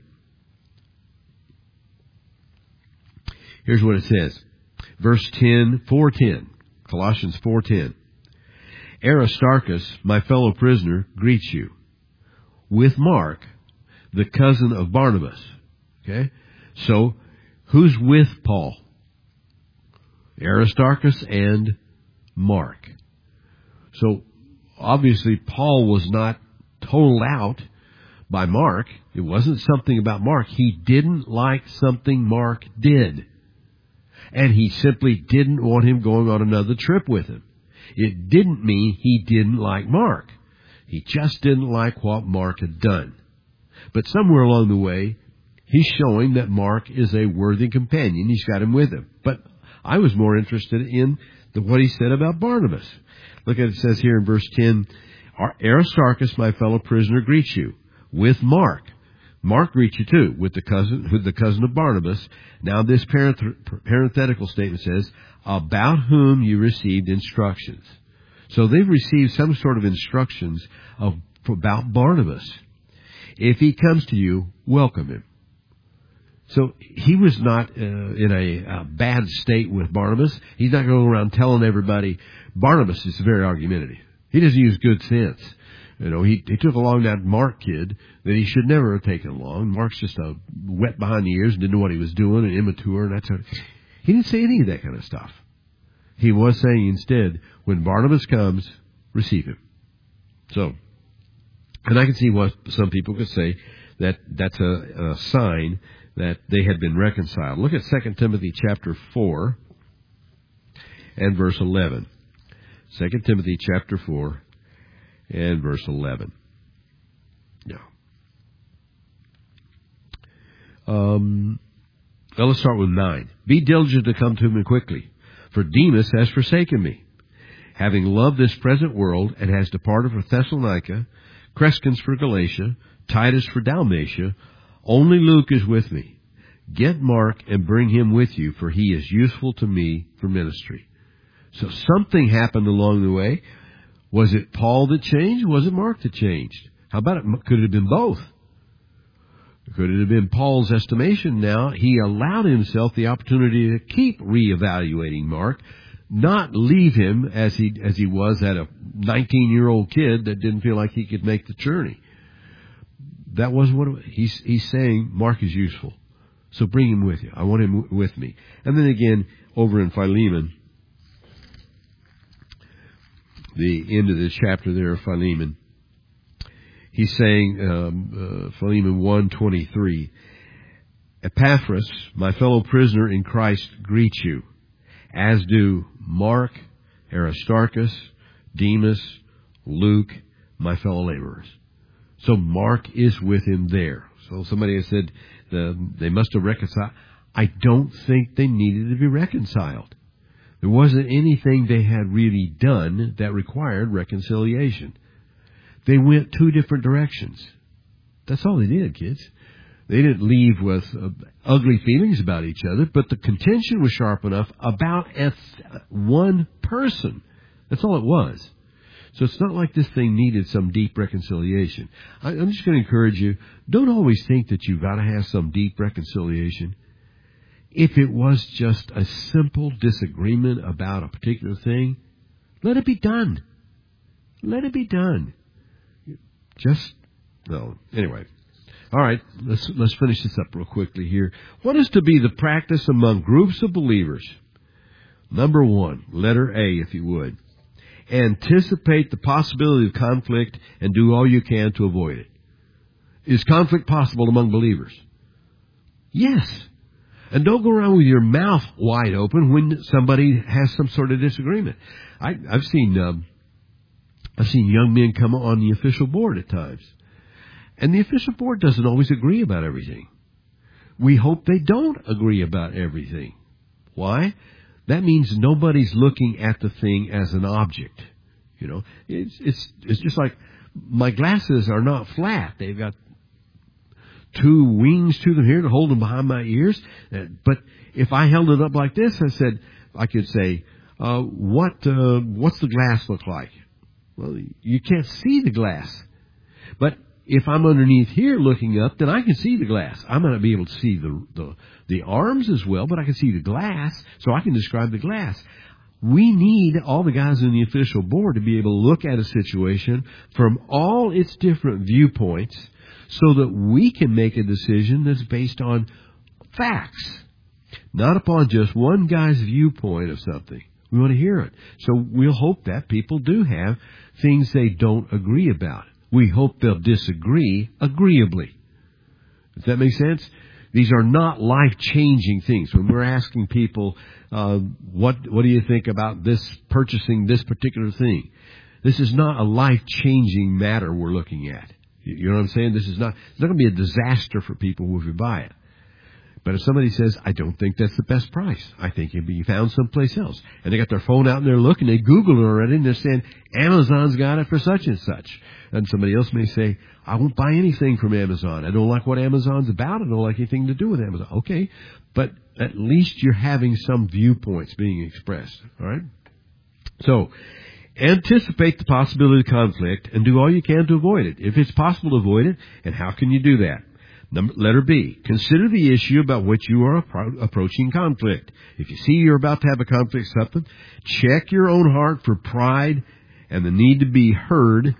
Here's what it says. Verse 10, 4:10, Colossians 4:10. Aristarchus, my fellow prisoner, greets you, with Mark, the cousin of Barnabas. Okay? So, who's with Paul? Aristarchus and Mark. So, obviously, Paul was not told out by Mark. It wasn't something about Mark. He didn't like something Mark did. And he simply didn't want him going on another trip with him. It didn't mean he didn't like Mark. He just didn't like what Mark had done. But somewhere along the way, he's showing that Mark is a worthy companion. He's got him with him. But I was more interested in what he said about Barnabas. Look at it says here in verse 10, Aristarchus, my fellow prisoner, greets you with Mark. Mark greets you too, with the cousin of Barnabas. Now this parenthetical statement says, about whom you received instructions. So they've received some sort of instructions about Barnabas. If he comes to you, welcome him. So he was not in a bad state with Barnabas. He's not going around telling everybody. Barnabas is very argumentative. He doesn't use good sense. He took along that Mark kid that he should never have taken along. Mark's just wet behind the ears and didn't know what he was doing and immature and that sort of. He didn't say any of that kind of stuff. He was saying instead, when Barnabas comes, receive him. So, and I can see what some people could say that that's a sign that they had been reconciled. Look at 2 Timothy chapter 4 and verse 11. 2 Timothy chapter 4 and verse 11. Yeah. Well, let's start with 9. Be diligent to come to me quickly, for Demas has forsaken me, having loved this present world, and has departed for Thessalonica, Crescens for Galatia, Titus for Dalmatia. Only Luke is with me. Get Mark and bring him with you, for he is useful to me for ministry. So something happened along the way. Was it Paul that changed? Was it Mark that changed? How about it? Could it have been both? Could it have been Paul's estimation now? He allowed himself the opportunity to keep reevaluating Mark, not leave him as he was at a 19-year-old kid that didn't feel like he could make the journey. That was what he's saying. Mark is useful, so bring him with you. I want him with me. And then again, over in Philemon, the end of this chapter there of Philemon, he's saying, Philemon 1:23, Epaphras, my fellow prisoner in Christ, greets you, as do Mark, Aristarchus, Demas, Luke, my fellow laborers. So Mark is with him there. So somebody has said they must have reconciled. I don't think they needed to be reconciled. There wasn't anything they had really done that required reconciliation. They went two different directions. That's all they did, kids. They didn't leave with ugly feelings about each other, but the contention was sharp enough about one person. That's all it was. So it's not like this thing needed some deep reconciliation. I'm just going to encourage you, don't always think that you've got to have some deep reconciliation. If it was just a simple disagreement about a particular thing, let it be done. Let it be done. Anyway. All right, let's finish this up real quickly here. What is to be the practice among groups of believers? Number 1, letter A, if you would. Anticipate the possibility of conflict and do all you can to avoid it. Is conflict possible among believers? Yes. And don't go around with your mouth wide open when somebody has some sort of disagreement. I've seen young men come on the official board at times. And the official board doesn't always agree about everything. We hope they don't agree about everything. Why? That means nobody's looking at the thing as an object. You know, it's just like my glasses are not flat. They've got two wings to them here to hold them behind my ears. But if I held it up like this, I could say, what's the glass look like? Well, you can't see the glass. But if I'm underneath here looking up, then I can see the glass. I might not be able to see the arms as well, but I can see the glass, so I can describe the glass. We need all the guys in the official board to be able to look at a situation from all its different viewpoints so that we can make a decision that's based on facts, not upon just one guy's viewpoint of something. We want to hear it. So we'll hope that people do have things they don't agree about. We hope they'll disagree agreeably. Does that make sense? These are not life-changing things. When we're asking people, what do you think about this, purchasing this particular thing? This is not a life-changing matter we're looking at. You know what I'm saying? It's not going to be a disaster for people if we buy it. But if somebody says, I don't think that's the best price, I think it'd be found someplace else. And they got their phone out and they're looking, they Google it already, and they're saying, Amazon's got it for such and such. And somebody else may say, I won't buy anything from Amazon. I don't like what Amazon's about. I don't like anything to do with Amazon. Okay, but at least you're having some viewpoints being expressed. All right? So, anticipate the possibility of conflict and do all you can to avoid it. If it's possible to avoid it, and how can you do that? Letter B, consider the issue about which you are approaching conflict. If you see you're about to have a conflict with something, check your own heart for pride and the need to be heard.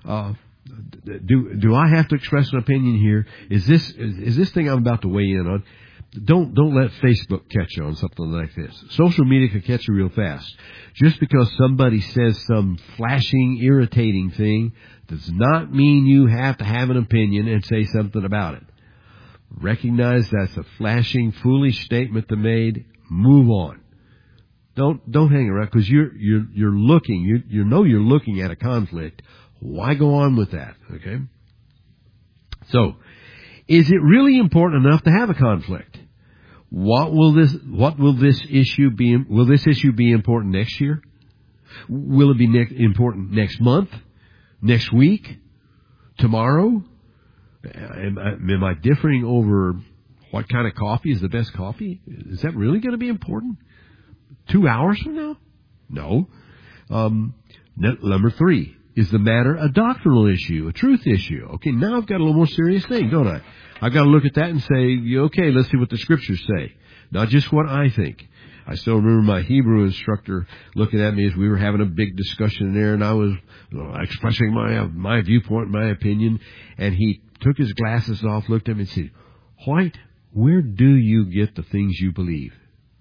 Do I have to express an opinion here? Is this thing I'm about to weigh in on? Don't let Facebook catch you on something like this. Social media can catch you real fast. Just because somebody says some flashing, irritating thing does not mean you have to have an opinion and say something about it. Recognize that's a flashing, foolish statement they made. Move on. Don't hang around because you're looking. You know you're looking at a conflict. Why go on with that? Okay. So, is it really important enough to have a conflict? Will this issue be important next year? Will it be important next month? Next week? Tomorrow? Am I differing over what kind of coffee is the best coffee? Is that really going to be important? 2 hours from now? No. Number 3, is the matter a doctrinal issue, a truth issue? Okay, now I've got a little more serious thing, don't I? I've got to look at that and say, okay, let's see what the Scriptures say, not just what I think. I still remember my Hebrew instructor looking at me as we were having a big discussion there, and I was expressing my viewpoint, my opinion, and he took his glasses off, looked at me and said, White, where do you get the things you believe?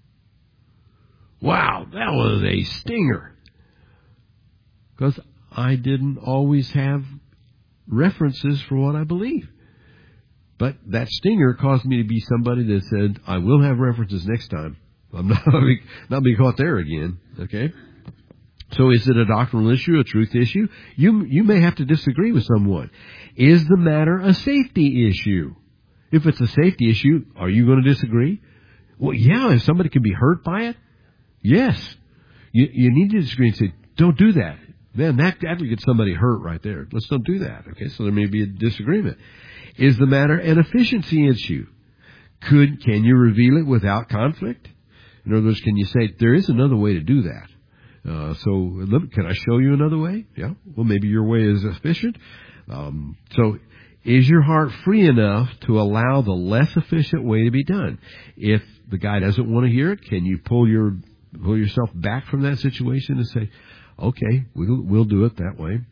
Wow, that was a stinger. Because I didn't always have references for what I believe. But that stinger caused me to be somebody that said, I will have references next time. I'm not being caught there again. Okay? So is it a doctrinal issue, a truth issue? You may have to disagree with someone. Is the matter a safety issue? If it's a safety issue, are you going to disagree? Well, yeah, if somebody can be hurt by it, yes. You need to disagree and say, don't do that. Man, that would get somebody hurt right there. Let's don't do that. Okay, so there may be a disagreement. Is the matter an efficiency issue? Can you reveal it without conflict? In other words, can you say, there is another way to do that? Can I show you another way? Yeah. Well, maybe your way is efficient. So is your heart free enough to allow the less efficient way to be done? If the guy doesn't want to hear it, can you pull yourself back from that situation and say, okay, we'll do it that way?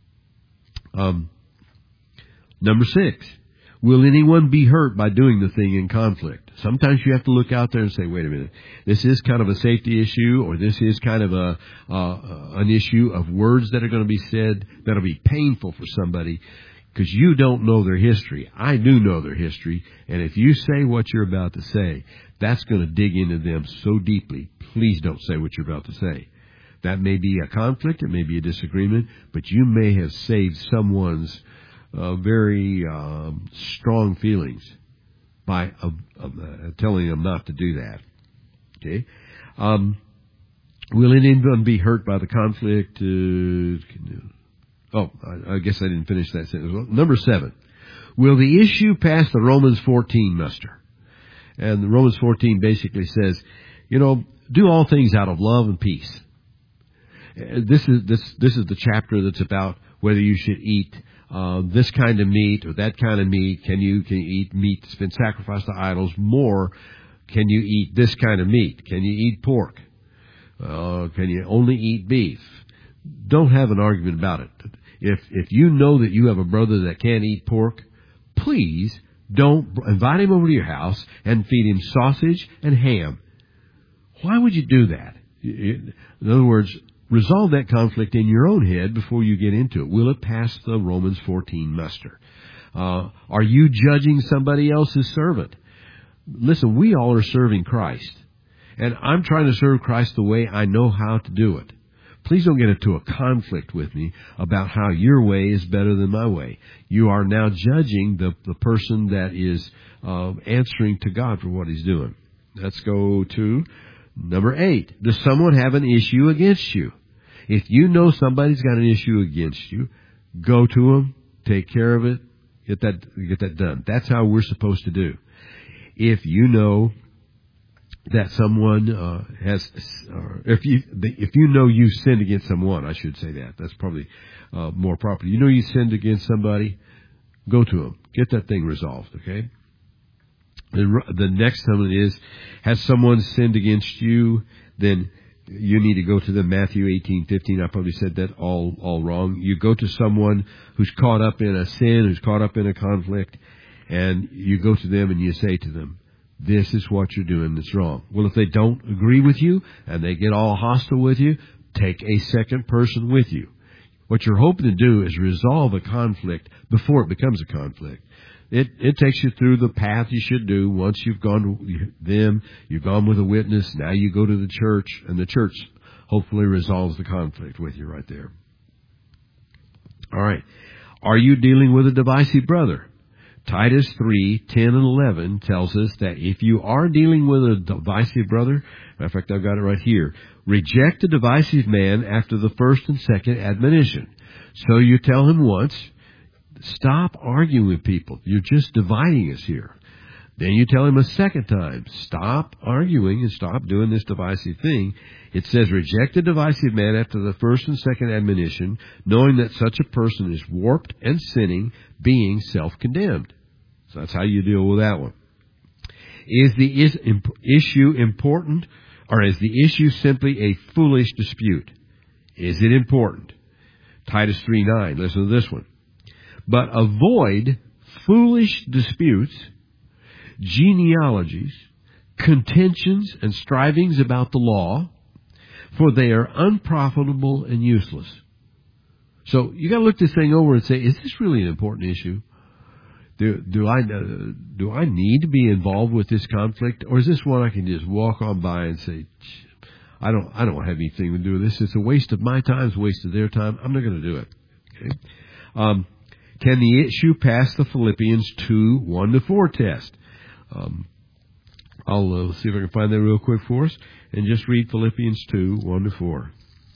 Number 6, will anyone be hurt by doing the thing in conflict? Sometimes you have to look out there and say, wait a minute, this is kind of a safety issue, or this is kind of an issue of words that are going to be said that'll be painful for somebody, because you don't know their history. I do know their history, and if you say what you're about to say, that's going to dig into them so deeply. Please don't say what you're about to say. That may be a conflict, it may be a disagreement, but you may have saved someone's very strong feelings by telling them not to do that. Okay. Will anyone be hurt by the conflict? I guess I didn't finish that sentence. Well, number 7, will the issue pass the Romans 14 muster? And the Romans 14 basically says, do all things out of love and peace. This is the chapter that's about whether you should eat this kind of meat or that kind of meat. Can you eat meat that's been sacrificed to idols? More, can you eat this kind of meat? Can you eat pork? Can you only eat beef? Don't have an argument about it. If you know that you have a brother that can't eat pork, please don't invite him over to your house and feed him sausage and ham. Why would you do that? In other words, resolve that conflict in your own head before you get into it. Will it pass the Romans 14 muster? Are you judging somebody else's servant? Listen, we all are serving Christ. And I'm trying to serve Christ the way I know how to do it. Please don't get into a conflict with me about how your way is better than my way. You are now judging the person that is answering to God for what he's doing. Let's go to number 8. Does someone have an issue against you? If you know somebody's got an issue against you, go to them, take care of it, get that done. That's how we're supposed to do. If you know that someone if you know you sinned against someone, I should say that. That's probably more proper. You know you sinned against somebody, go to them. Get that thing resolved, okay? The next one is, has someone sinned against you, then you need to go to them. Matthew 18:15. I probably said that all wrong. You go to someone who's caught up in a sin, who's caught up in a conflict, and you go to them and you say to them, this is what you're doing that's wrong. Well, if they don't agree with you and they get all hostile with you, take a second person with you. What you're hoping to do is resolve a conflict before it becomes a conflict. It takes you through the path you should do. Once you've gone to them, you've gone with a witness, now you go to the church, and the church hopefully resolves the conflict with you right there. All right. Are you dealing with a divisive brother? Titus 3:10 and 11 tells us that if you are dealing with a divisive brother, in fact, I've got it right here, reject a divisive man after the first and second admonition. So you tell him once, stop arguing with people. You're just dividing us here. Then you tell him a second time, stop arguing and stop doing this divisive thing. It says, reject the divisive man after the first and second admonition, knowing that such a person is warped and sinning, being self-condemned. So that's how you deal with that one. Is the issue important, or is the issue simply a foolish dispute? Is it important? Titus 3:9, listen to this one. But avoid foolish disputes, genealogies, contentions, and strivings about the law, for they are unprofitable and useless. So you got to look this thing over and say, is this really an important issue? Do I need to be involved with this conflict, or is this one I can just walk on by and say, I don't have anything to do with this. It's a waste of my time. It's a waste of their time. I'm not going to do it. Okay. Can the issue pass the Philippians 2:1-4 test? I'll see if I can find that real quick for us, and just read Philippians 2:1-4.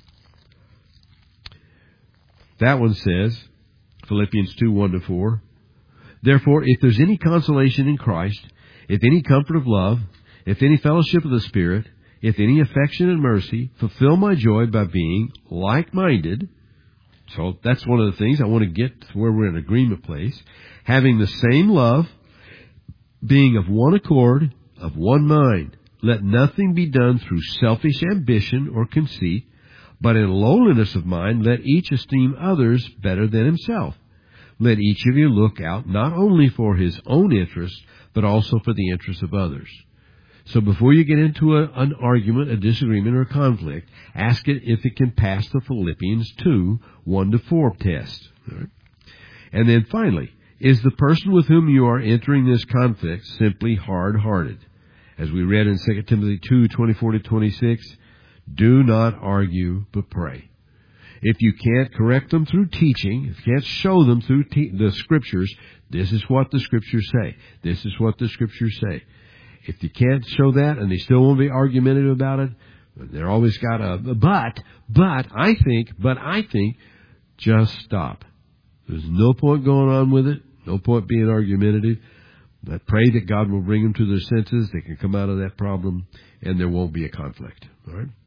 That one says, Philippians 2:1-4. Therefore, if there's any consolation in Christ, if any comfort of love, if any fellowship of the Spirit, if any affection and mercy, fulfill my joy by being like-minded. So that's one of the things I want to get to where we're in an agreement place. Having the same love, being of one accord, of one mind. Let nothing be done through selfish ambition or conceit, but in lowliness of mind let each esteem others better than himself. Let each of you look out not only for his own interest, but also for the interest of others. So before you get into an argument, a disagreement, or a conflict, ask it if it can pass the Philippians 2:1-4 test. All right? And then finally, is the person with whom you are entering this conflict simply hard-hearted? As we read in 2 Timothy 2:24-26, do not argue, but pray. If you can't correct them through teaching, if you can't show them through the Scriptures, this is what the Scriptures say. This is what the Scriptures say. If you can't show that and they still won't be argumentative about it, they're always got a, but I think, just stop. There's no point going on with it. No point being argumentative. I pray that God will bring them to their senses. They can come out of that problem and there won't be a conflict. All right?